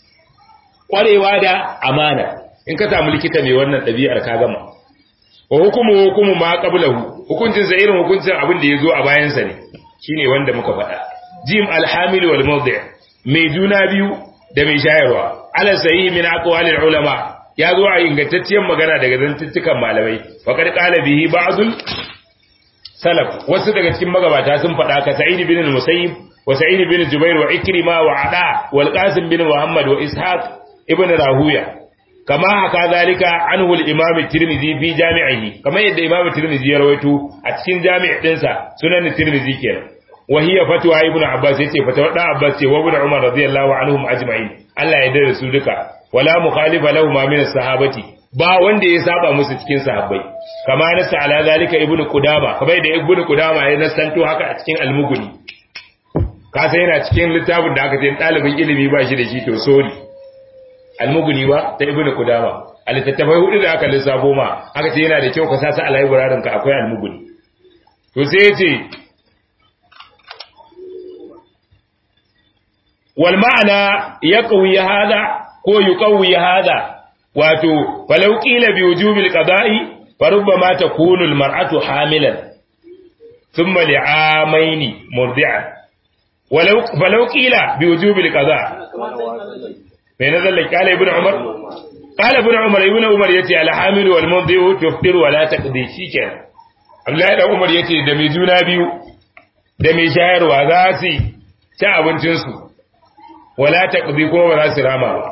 kwarewa da amana in ka samu likita mai wannan ɗabi'ar ka gama wa hukumu hukumu ma qablahu hukuncin sa irin hukuncin abin da yazo a bayan sa ne shine wanda muka faɗa jim alhamil wal mawdi' mai juna biyu da mai shayarwa ala sahih min aqwalil ulama ya zo a ingantacciyar magana daga zantuttukan malamai faqad qala bihi ba'dul salaf wasu daga cikin magabata sun faɗa ka sa'id bin al-musayyib wa sa'id bin jubair wa ikrima wa ada wal qasim bin muhammad wa ishaq ibn rahuya kama haka zalika anhu al-imam at-tirmidhi fi jami'ihi kama yadda imam at-tirmidhi ya rawaito a cikin jami' dinsa sunan at-tirmidhi kenan wa hiya fatwa ibn abbas yace fatwa da abbas ce wa ibn umar radiyallahu anhum ajma'in Allah ya dare su duka wala mukhalifa lahum min as-sahabati ba wanda ya saba musu cikin sahabbai kama nasa ala zalika ibnu qudama kamar da ibnu qudama ya nasanto haka a cikin al-mughni ka sai yana cikin littafin da aka ce dalibin ilimi ba shi da shi to sorry al-mughni ba ta ibnu qudama al-tattafai hudu da aka lissafo ma aka ce yana da kyau ka sa su a library ka akwai al-mughni to sai yace wal ma'ana yaqwi hada ko yuqawwi hada wato falau qila bi wujubil qada'i farubbama takunu al mar'atu hamilan thumma li'amaini murdi'an walau falau qila bi wujubil qada' mai nazalla qala ibn umar qala ibn umar ibn umar yace al hamil wal murdi'u tuftir wa la taqdi shikenan Abdullahi da Umar yace da mai juna biyu da mai shayarwa za su ci abincin su wala taqdi ko ba za su rama ba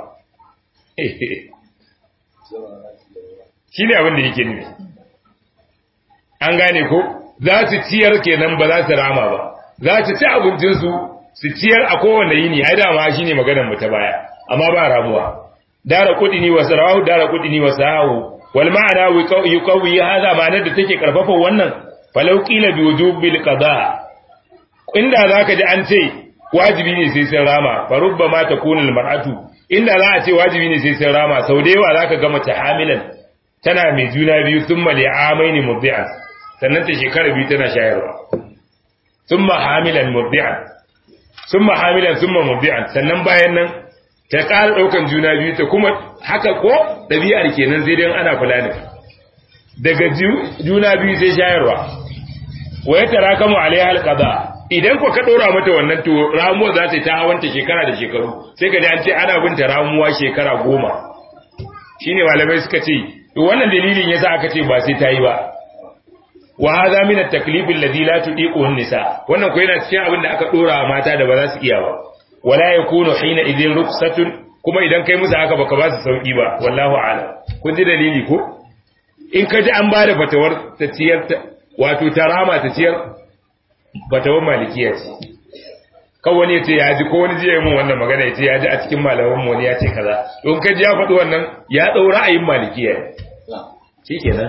shi ne abin da yake nufi an gane ko za su ciyar kenan ba za su rama ba za su ci abincinsu su ciyar a kowane yini ai dama shi ne maganar mu ta baya amma ba ramuwa dara kudi ni wasu rahu dara kudi ni wasu hahu wal ma'ana yuqawi hadha ma'anar da take karfafa wannan falau qila bi wujubil qada inda zaka ji an ce wajibi ne sai sun rama fa rubbama takunu al mar'atu inda za a ce wajibi ne sai sun rama sau da yawa zaka ga mace hamilan tana mai juna biyu thumma li'amaini murdi'an sannan ta shekara biyu tana shayarwa thumma hamilan murdi'an thumma hamilan thumma murdi'an sannan bayan nan ta ƙara ɗaukan juna biyu ta kuma haka ko ɗabi'ar kenan sai dai ana kula ne daga juna biyu sai shayarwa wa ya tara kamu alaiha alqada idan ko ka ɗora mata wannan to ramuwa za ta yi ta hawanta shekara da shekaru sai ka ji an ce ana binta ramuwa shekara goma shine malamai suka ce to wannan dalilin yasa aka ce ba sai ta yi ba wa hadha min at-taklif alladhi la tudiquhu an-nisa wannan ko yana cikin abin da aka ɗora mata da ba za su iya ba wala yakunu hina idhin ruksatun kuma idan kai musu haka baka ba su sauki ba wallahu a'lam kun ji dalili ko in ka ji an bada fatawar ta ciyar wato tarama ta ciyar fatawar malikiya ce kawai wani ya ce ya ji ko wani ji ya yi mun wannan magana ya ce ya ji a cikin malaman mu wani ya ce kaza don ka ji ya faɗi wannan ya ɗau ra'ayin malikiya shikenan.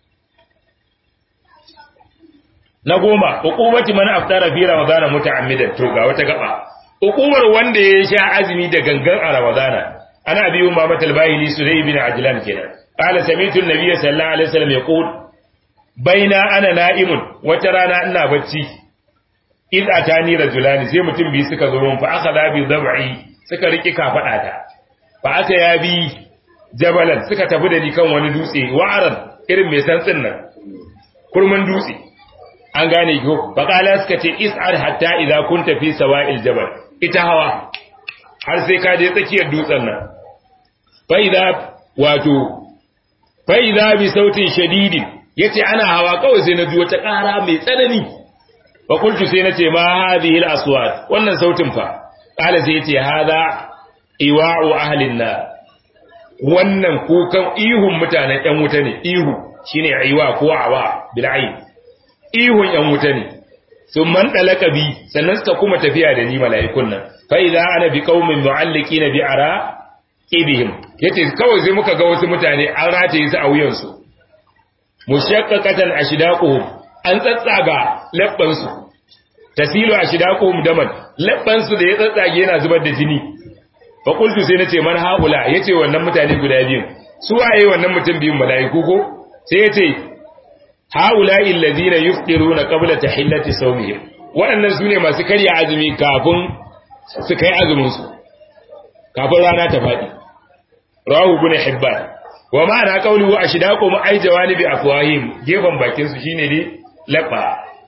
Na goma, hukumati man aftara fi ramadana muta'ammidan to ga wata gaba. Hukumar wanda ya sha azumi da gangan a ramadana. Ana biyu Muhammad al-Bahili Sudai ibn Ajlan kenan. Qala sami'tu an-nabiy sallallahu alaihi wasallam yaqul baina ana na'imun wata rana ina bacci. Id atani rajulani sai mutum bi suka zo mun fa akhadha bi dab'i suka riki kafada ta. Fa ata ya bi jabalan suka tafi da ni kan wani dutse wa'aran irin mai santsin nan. Kurman dutse. An gane ko faqala suka ce is'ar hatta idza kunta fi sawa'il jabal ita hawa har sai ka je tsakiyar dutsen nan fa idza wato fa idza bi sautin shadidin yace ana hawa kawai sai na ji wata ƙara mai tsanani fa qultu sai nace ma hadhihi al-aswat wannan sautin fa qala sai yace hada iwa'u ahlin nar wannan kukan ihun mutanen ɗan wuta ne ihu shine iwa ko awa bil ayn ihun ‘yan wuta ne, sun man ɗalaka bi, sannan suka kuma tafiya da ni mala'ikun nan, fa'iza ana bi ƙaumin mu'alliki na bi a ra ƙibihim, ya ce kawai sai muka ga wasu mutane an rataye su a wuyansu, mu shakkakatan a shidaƙuhum, an tsatsaga labbansu, tasilu a shidaƙuhum daman, labbansu da ya tsatsage yana zubar da jini, faƙultu sai na ce man haƙula, ya ce wannan mutane guda biyun, su waye wannan mutum biyun mala'iku ko? Sai ya ce, haula'i allazina yufṭiruna qabla tahillati sawmihim waɗannan sune masu karya azumi kafin su kai azumin su kafin rana ta fadi rawahu ibn hibban wa ma'ana qawluhu ashdaqu ma ay jawanibi afwahim gefan bakin su shine dai labba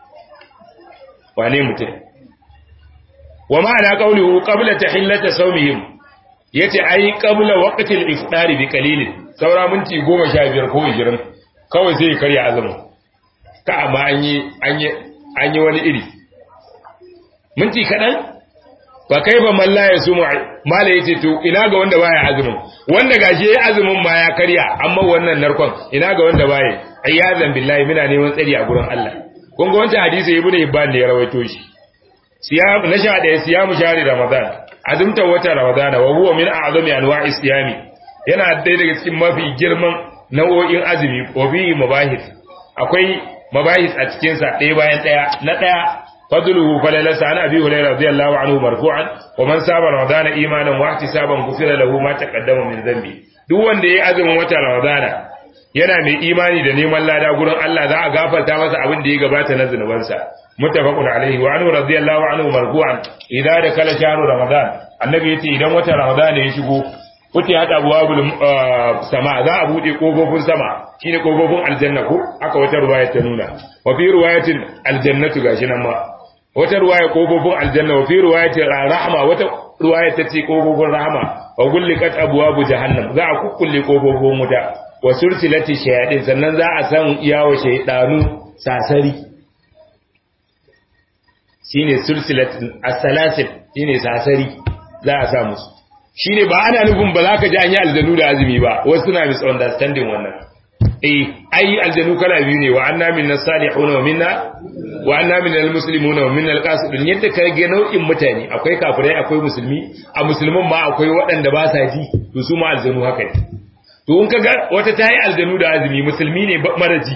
wane mutum wa ma'ana qawluhu qabla tahillati sawmihim yace ai qabla waqti al-ifṭari bi qalilin saura minti goma sha biyar ko ishirin kawai sai karya azumin ka amma an yi wani iri minti kaɗan ba kai ba malla ya su mala ya ce to ina ga wanda baya azumin wanda gashi ya azumin ma ya karya amma wannan narkon ina ga wanda baya ayyazan billahi muna neman tsari a gurin Allah kun ga wancan hadisi ibnu hibban ne ya rawaito shi siyam na sha da siyamu shahri ramadan azumta wata ramadan wa huwa min a'zami anwa'i siyami yana dai daga cikin mafi girman nau'o'in azumi wa bi mabahith akwai mabahis a cikin sa ɗaya bayan ɗaya na ɗaya fadluhu falalasa an abi hurairah radiyallahu anhu marfu'an wa man saba ramadana imanan wa ihtisaban ghufira lahu ma taqaddama min dhanbi duk wanda yayi azumin wata ramadana yana mai imani da neman lada gurin Allah za a gafarta masa abin da ya gabata na zunubansa muttafaqun alaihi wa anhu radiyallahu anhu marfu'an idza dakala shahru ramadan annabi yace idan wata ramadana ya shigo kuti hada abwabul sama za a bude kofofin sama shine kofofin aljanna ko aka wata ruwaya ta nuna wa fi riwayatin aljannatu gashi nan ma wata ruwaya kofofin aljanna wa fi riwayatin rahma wata ruwaya ta ce kofofin rahma wa gullikat abwabu jahannam za a kukkulle kofofin wuta wa sursilati shayadin sannan za a san iyawa shaydanu sasari shine sursilatin as-salasil shine sasari za a sa musu shine ba ana nufin ba za ka ji an yi aljanu da azumi ba wasu suna misunderstanding wannan eh ai aljanu kala biyu ne wa anna minna salihuna wa minna wa anna minal muslimuna wa minnal qasidun yadda ka ga nau'in mutane akwai kafirai akwai musulmi a musulman ma akwai waɗanda ba sa ji to su ma aljanu haka ne to in kaga wata tayi aljanu da azumi musulmi ne mara ji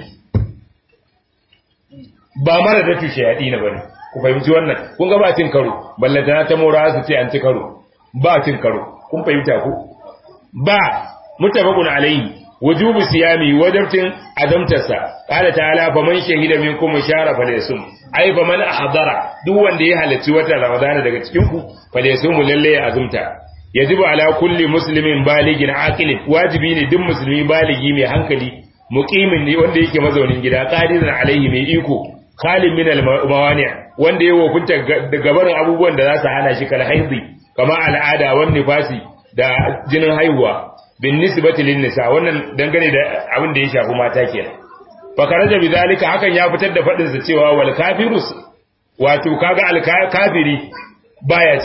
ba mara da tushe yadi na bane ku fahimci wannan kun ga ba cin karo ballantana ta mora su ce an ci karo ba cin karo kun fahimta ku ba mutafaqun alayhi wujubu siyami wajibtin adamtarsa qala ta'ala faman shahida minkum shahra falyasum ai faman ahdara duk wanda ya halarci watan ramadana daga cikin ku falyasum lalle ya azumta yajibu ala kulli muslimin baligin aqilin wajibi ne duk musulmi baligi mai hankali muqimin ne wanda yake mazaunin gida qadiran alaihi mai iko khalin min al-mawani' wanda ya wofinta gabarin abubuwan da za su hana shi kal haidi kama al'ada wan nifasi da jinin haihuwa bin nisbati lin nisa wannan dangane da abin da ya shafi mata kenan fa karaja bidalika hakan ya fitar da fadin sa cewa wal kafirus wato kaga al kafiri baya ciki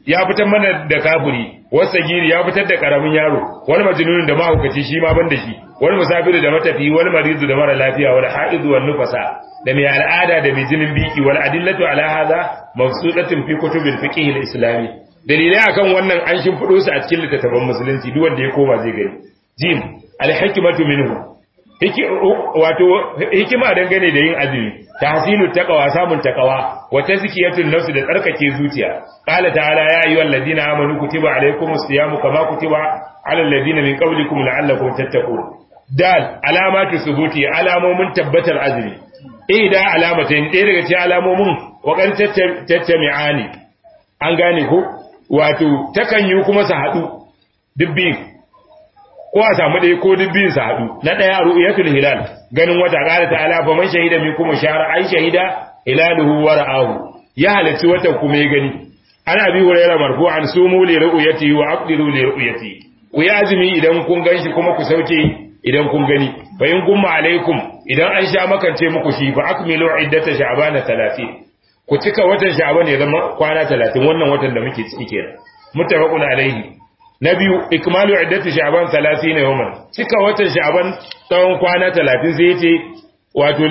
ya fitar mana da kafiri wasa giri ya fitar da karamin yaro wani majnunun da mahaukaci shi ma banda shi wani musafiru da matafi wani maridu da mara lafiya wani haidu wani nufasa da mai al'ada da mai jinin biki wal adillatu ala hadha mabsudatin fi kutubil fiqh al-islami dalilai akan wannan an shimfido su a cikin littattafan musulunci duk wanda ya koma zai gani jim al-hikmatu minhu hiki wato hikima dangane da yin azumi tahsinu taqwa samun taqwa wa tazkiyatun nafs da tsarkake zuciya qala ta'ala ya ayyuhal ladina amanu kutiba alaykumus siyamu kama kutiba alal ladina min qablikum la'allakum tattaqun dal alamatu subuti alamomin tabbatar azumi eh da alamatain ɗaya daga cikin alamomin waƙar tattami'ani an gane ko wato takan yi kuma su haɗu dubbin ko a samu ɗaya ko dubbin su haɗu na ɗaya ru'yatul hilal ganin wata ƙara ta'ala fa man shahida minkum shahra ay shahida hilaluhu wa ra'ahu ya halatti watan kuma ya gani ana bi hurairah marfu'an sumu li ru'yatihi wa aqdiru li ru'yatihi ku ya azumi idan kun ganshi kuma ku sauke idan kun gani fa in gumma alaikum idan an sha makance muku shi fa akmilu iddata sha'bana talatin ku cika watan sha'ban ya zama kwana talatin wannan watan da muke ciki kenan muttafaqun alaihi na biyu ikmalu iddati sha'ban talatin yawman cika watan sha'ban tsawon kwana talatin sai yace wato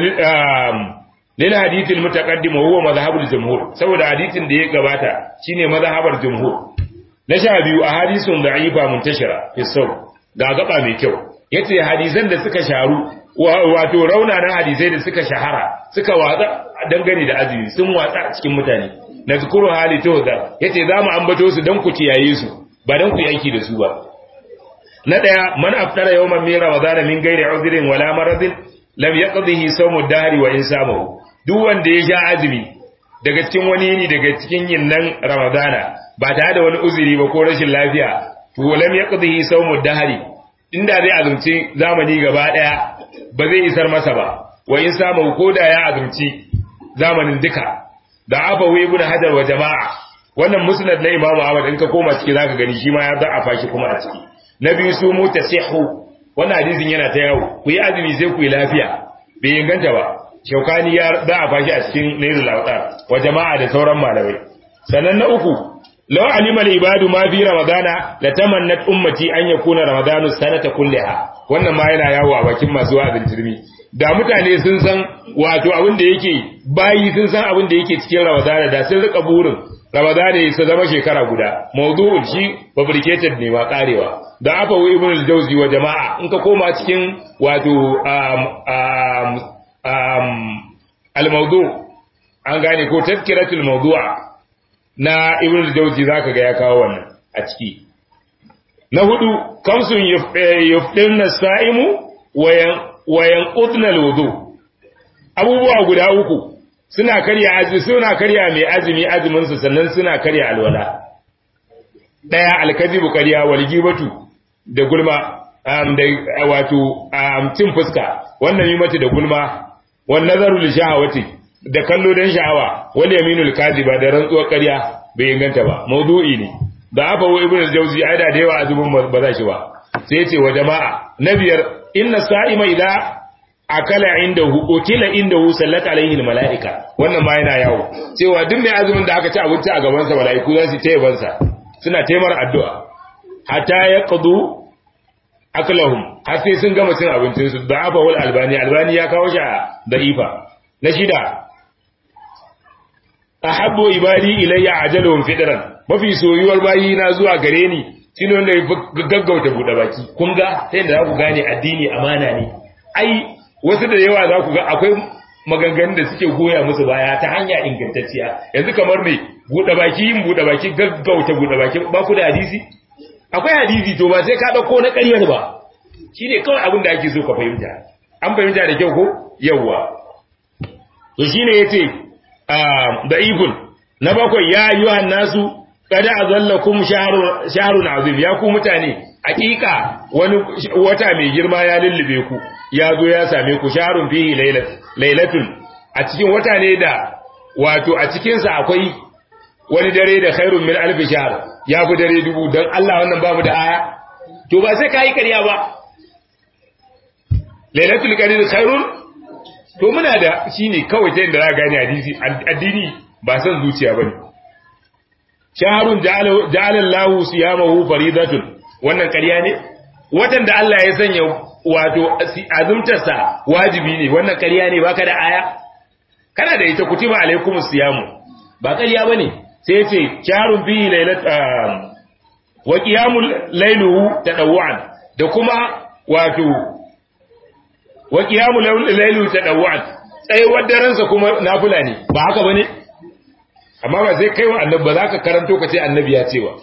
lil hadithil mutaqaddim huwa madhhabul jumhur saboda hadithin da ya gabata shine madhhabar jumhur na sha biyu ahadithun da'ifa muntashira fi sawm ga gaba mai kyau yace hadisan da suka sharu wato raunanan hadisai da suka shahara suka watsa dangane da azumi sun watsa a cikin mutane nazkuru hali tawda yace zamu ambato su dan ku kiyaye su ba dan ku yi aiki da su ba na daya man aftara yawman min ramadan min ghairi uzrin wala maradin lam yaqdihi sawmu dahri wa insamahu duk wanda ya sha azumi daga cikin wani yini daga cikin yinnan ramadana ba tare da wani uzuri ba ko rashin lafiya to lam yaqdihi sawmu dahri inda zai azumci zamani gaba daya ba zai isar masa ba wa in samu koda ya azumci zamanin duka da abawu ibn hajar wa jama'a wannan musnad na imam ahmad in ka koma ciki zaka gani shi ma ya da afa shi kuma a ciki na biyu su mu tasihu wannan hadisin yana ta yawo ku yi azumi sai ku yi lafiya bai inganta ba shaukani ya da afa shi a cikin nailul awtar wa jama'a da sauran malamai sannan na uku law alima al-ibadu ma fi ramadana latamannat ummati an yakuna ramadanu sanata kullaha wannan ma yana yawo a bakin masu wa'azin turmi da mutane sun san wato abin da yake bayi sun san abin da yake cikin ramadana da sun rika burin ramadana ya zama shekara guda mawdu'un shi fabricated ne ma karewa da afa wa ibn al-jawzi wa jama'a in ka koma cikin wato um um um al-mawdu' an gane ko tadhkiratul mawdu'a na ibn al-jawzi zaka ga ya kawo wannan a ciki na hudu kamsun yufdilna sa'imu wayan wayan qudna al-wudu abubuwa guda uku suna karya azumi suna karya mai azumi azumin sa sannan suna karya alwala daya al-kadhibu karya wal gibatu da gulma um, da wato um, cin fuska wannan yi mata da gulma wan nazaru li shahawati da kallo dan sha'awa wal yaminul kadhiba da rantsuwar ƙarya bai inganta ba maudu'i ne da aka wa ibnu al-jawzi aida da yawa azumin ba za shi ba sai yace wa jama'a na biyar inna sa'ima idza akala indahu ukila indahu sallat alaihi al-mala'ika wannan ma yana yawo cewa duk mai azumin da aka ci abinci a gaban sa mala'iku za su taya bansa suna taimar addu'a hatta yaqdu aklahum har sai sun gama cin abincin su da afa wal albani albani ya kawo shi da ifa na shida ahabbu ibadi ilayya ajaluhum fidran mafi soyuwar bayi na zuwa gare ni shine wanda ya gaggauta bude baki kun ga sai da za ku gane addini amana ne ai wasu da yawa za ku ga akwai maganganun da suke goya musu baya ta hanya ingantacciya yanzu kamar me bude baki yin bude baki gaggauta bude baki ba ku da hadisi akwai hadisi to ba sai ka dauko na ƙaryar ba shine kawai abin da ake so ka fahimta an fahimta da kyau ko yawa to shine yace da'ifun na bakwai ya ayyuhan nasu qad azallakum shahrun shahrun azim ya ku mutane hakika wani wata mai girma ya lullube ku ya zo ya same ku shahrun fihi laylatun a cikin wata ne da wato a cikin sa akwai wani dare da khairun min alf shahr ya fi dare dubu dan Allah wannan babu da aya to ba sai kai kariya ba laylatul qadr khairun to muna da shine kawai ta yadda za ka gane hadisi addini ba san zuciya bane shahrun ja'ala Allahu siyamahu faridatun wannan ƙarya ne watan da Allah ya sanya wato azumtarsa wajibi ne wannan ƙarya ne baka da aya kana da ita kutiba alaikumus siyamu ba ƙarya bane sai yace shahrun fi lailat wa qiyamul layluhu tadawwan da kuma wato wa qiyamul layluhu tadawwan tsayuwar daransa kuma nafila ne ba haka bane amma ba sai kai wa annabi ba zaka karanto ka ce annabi ya ce wa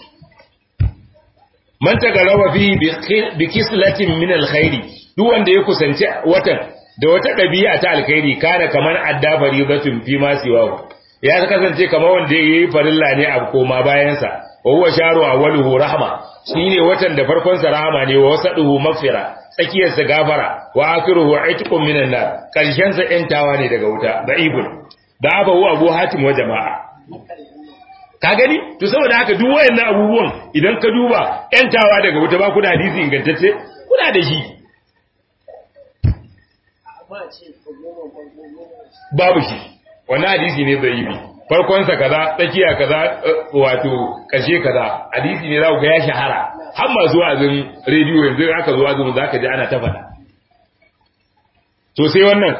man tagaraba fi bi kislatin min alkhairi duk wanda ya kusanci watan da wata dabi'a ta alkhairi kana kaman adda faridatun fi ma siwahu ya kasance kamar wanda yayi farilla ne a koma bayan sa wa huwa sharu awwaluhu rahma shine watan da farkon sa rahama ne wa wasaduhu maghfira tsakiyar sa gafara wa akhiruhu aitqun minan nar karshen sa yantawa ne daga wuta da'ibun da abu abu hatim wa jama'a ka gani to saboda haka duk wayannan abubuwan idan ka duba yantawa daga wuta ba ku da hadisi ingantacce kuna da shi babu shi wannan hadisi ne zaibi farkon sa kaza tsakiya kaza wato kashe kaza hadisi ne za ku ga ya shahara har ma zuwa azin radio yanzu aka zo azin zaka ji ana ta faɗa to sai wannan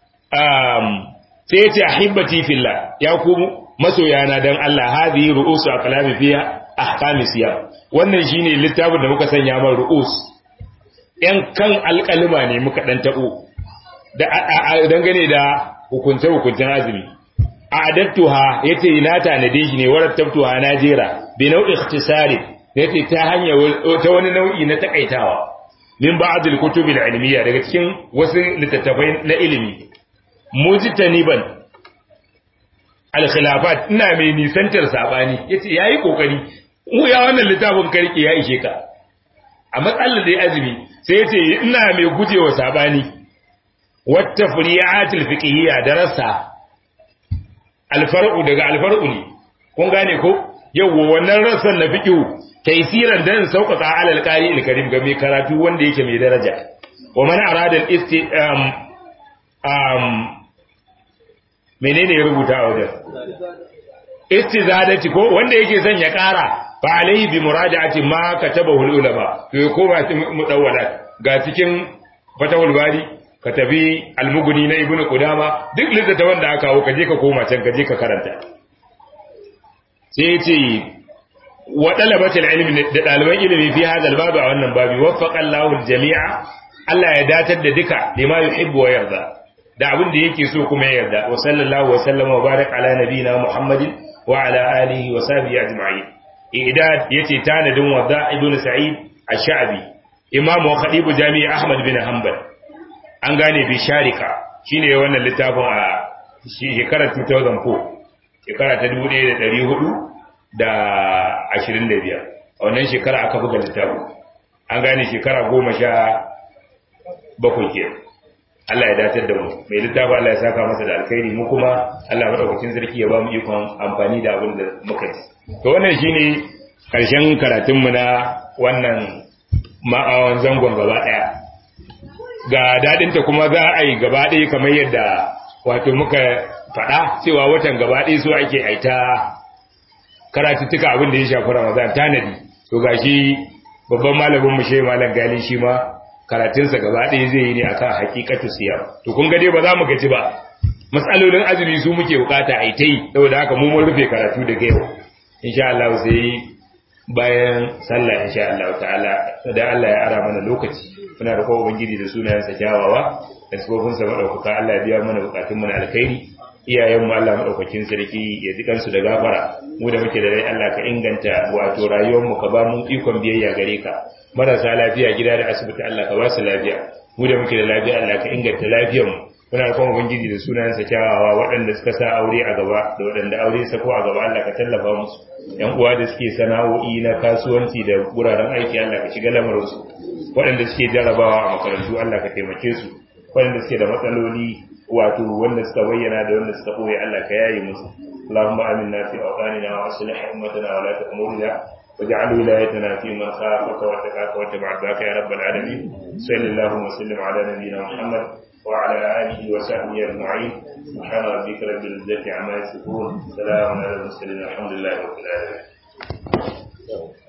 um sai ya ce ahibbati fillah ya ku masoyana dan Allah hadi ru'usu aqlami fiha ahkami siyam wannan shine littafin da muka sanya man ru'us yan kan alƙalima ne muka dan tabo da dangane da hukunce hukuncin azumi a'adattuha yace ina tanade shi ne warattabtuha najira bi nau'i ikhtisari yace ta hanya ta wani nau'i na takaitawa min ba'd al-kutub al-ilmiyya daga cikin wasu littattafai na ilimi mujtaniban al-khilafat ina mai nisantar sabani yace yayi kokari mu ya wannan littafin karki ya ishe ka a matsalar da azumi sai yace ina mai gujewa sabani wat tafri'atul fiqhiyya darasa al-far'u daga al-far'u ne kun gane ko yawa wannan rassan na fiqhu taysiran dan sauƙaƙa alal qari al-karim ga mai karatu wanda yake mai daraja wa man arada al-isti um, um menene ya rubuta a wajen istizadati ko wanda yake son ya ƙara fa alayhi bi muraja'ati ma katabahu ulama to ko ba mudawwalat ga cikin fatawul bari ka tafi al-mughni na ibnu qudama duk littafin da aka kawo ka je ka koma can ka je ka karanta sai yace wa talabatul ilmi da daliban ilimi fi hadal babu a wannan babu waffaqa Allahu al-jami'a Allah ya datar da duka lima yuhibbu wa yarda da abin da yake so kuma ya yarda wa sallallahu wa sallama wa barak ala nabina muhammadin wa ala alihi wa sahbihi ajma'in idad yace tanadin wada ibn sa'id ash-sha'bi imam wa khadib jami' ahmad bin hanbal an gane bi sharika shine wannan littafin a shekarar two thousand four shekara ta dubu ɗaya da ɗari hudu da ashirin da biyar a wannan shekara aka buga littafin an gane shekara goma sha bakwai kenan Allah ya datar da mu mai littafi Allah ya saka masa da alkhairi mu kuma Allah madaukakin sarki ya ba mu ikon amfani da abin da muka yi to wannan shine karshen karatun mu na wannan ma'awan zangon gaba daya ga dadin ta kuma za a yi gaba daya kamar yadda wato muka faɗa cewa watan gaba daya so ake aita karatuttuka abin da ya shafi Ramadan tanadi to gashi babban malamin mu Sheikh Malam Gali shi ma karatunsa gaba ɗaya zai yi ne akan hakikatu siyam to kun ga dai ba za mu gaji ba matsalolin azumi su muke bukata a ita yi saboda haka mu mun rufe karatu daga yau insha Allah sai bayan sallah insha Allah ta'ala da Allah ya ara mana lokaci muna da kowa ubangiji da sunayensa kyawawa da sifofinsa madaukaka Allah ya biya mana bukatun mu na alkhairi iyayen mu Allah madaukakin sarki ya ji kansu da gafara mu da muke da rai Allah ka inganta wato rayuwar mu ka ba mu ikon biyayya gare ka marasa lafiya gida da asibiti Allah ka ba su lafiya mu da muke da lafiya Allah ka inganta lafiyar mu muna kuma ubangiji da sunayensa kyawawa waɗanda suka sa aure a gaba da waɗanda aure sa ko a gaba Allah ka tallafa musu yan uwa da suke sana'o'i na kasuwanci da guraren aiki Allah ka shiga lamarin su waɗanda suke jarabawa a makarantu Allah ka taimake su waɗanda suke da matsaloli wato wanda suka bayyana da wanda suka boye Allah ka yaye musu Allahumma aminna fi awqanina wa aslih ummatana wa la ta'murna واجعل ولايتنا في من خافك واتقاك واتبع رضاك يا رب العالمين صلى الله وسلم على نبينا محمد وعلى اله وصحبه اجمعين سبحان ربك رب العزه عما يصفون سلام على المرسلين الحمد لله رب العالمين Yau.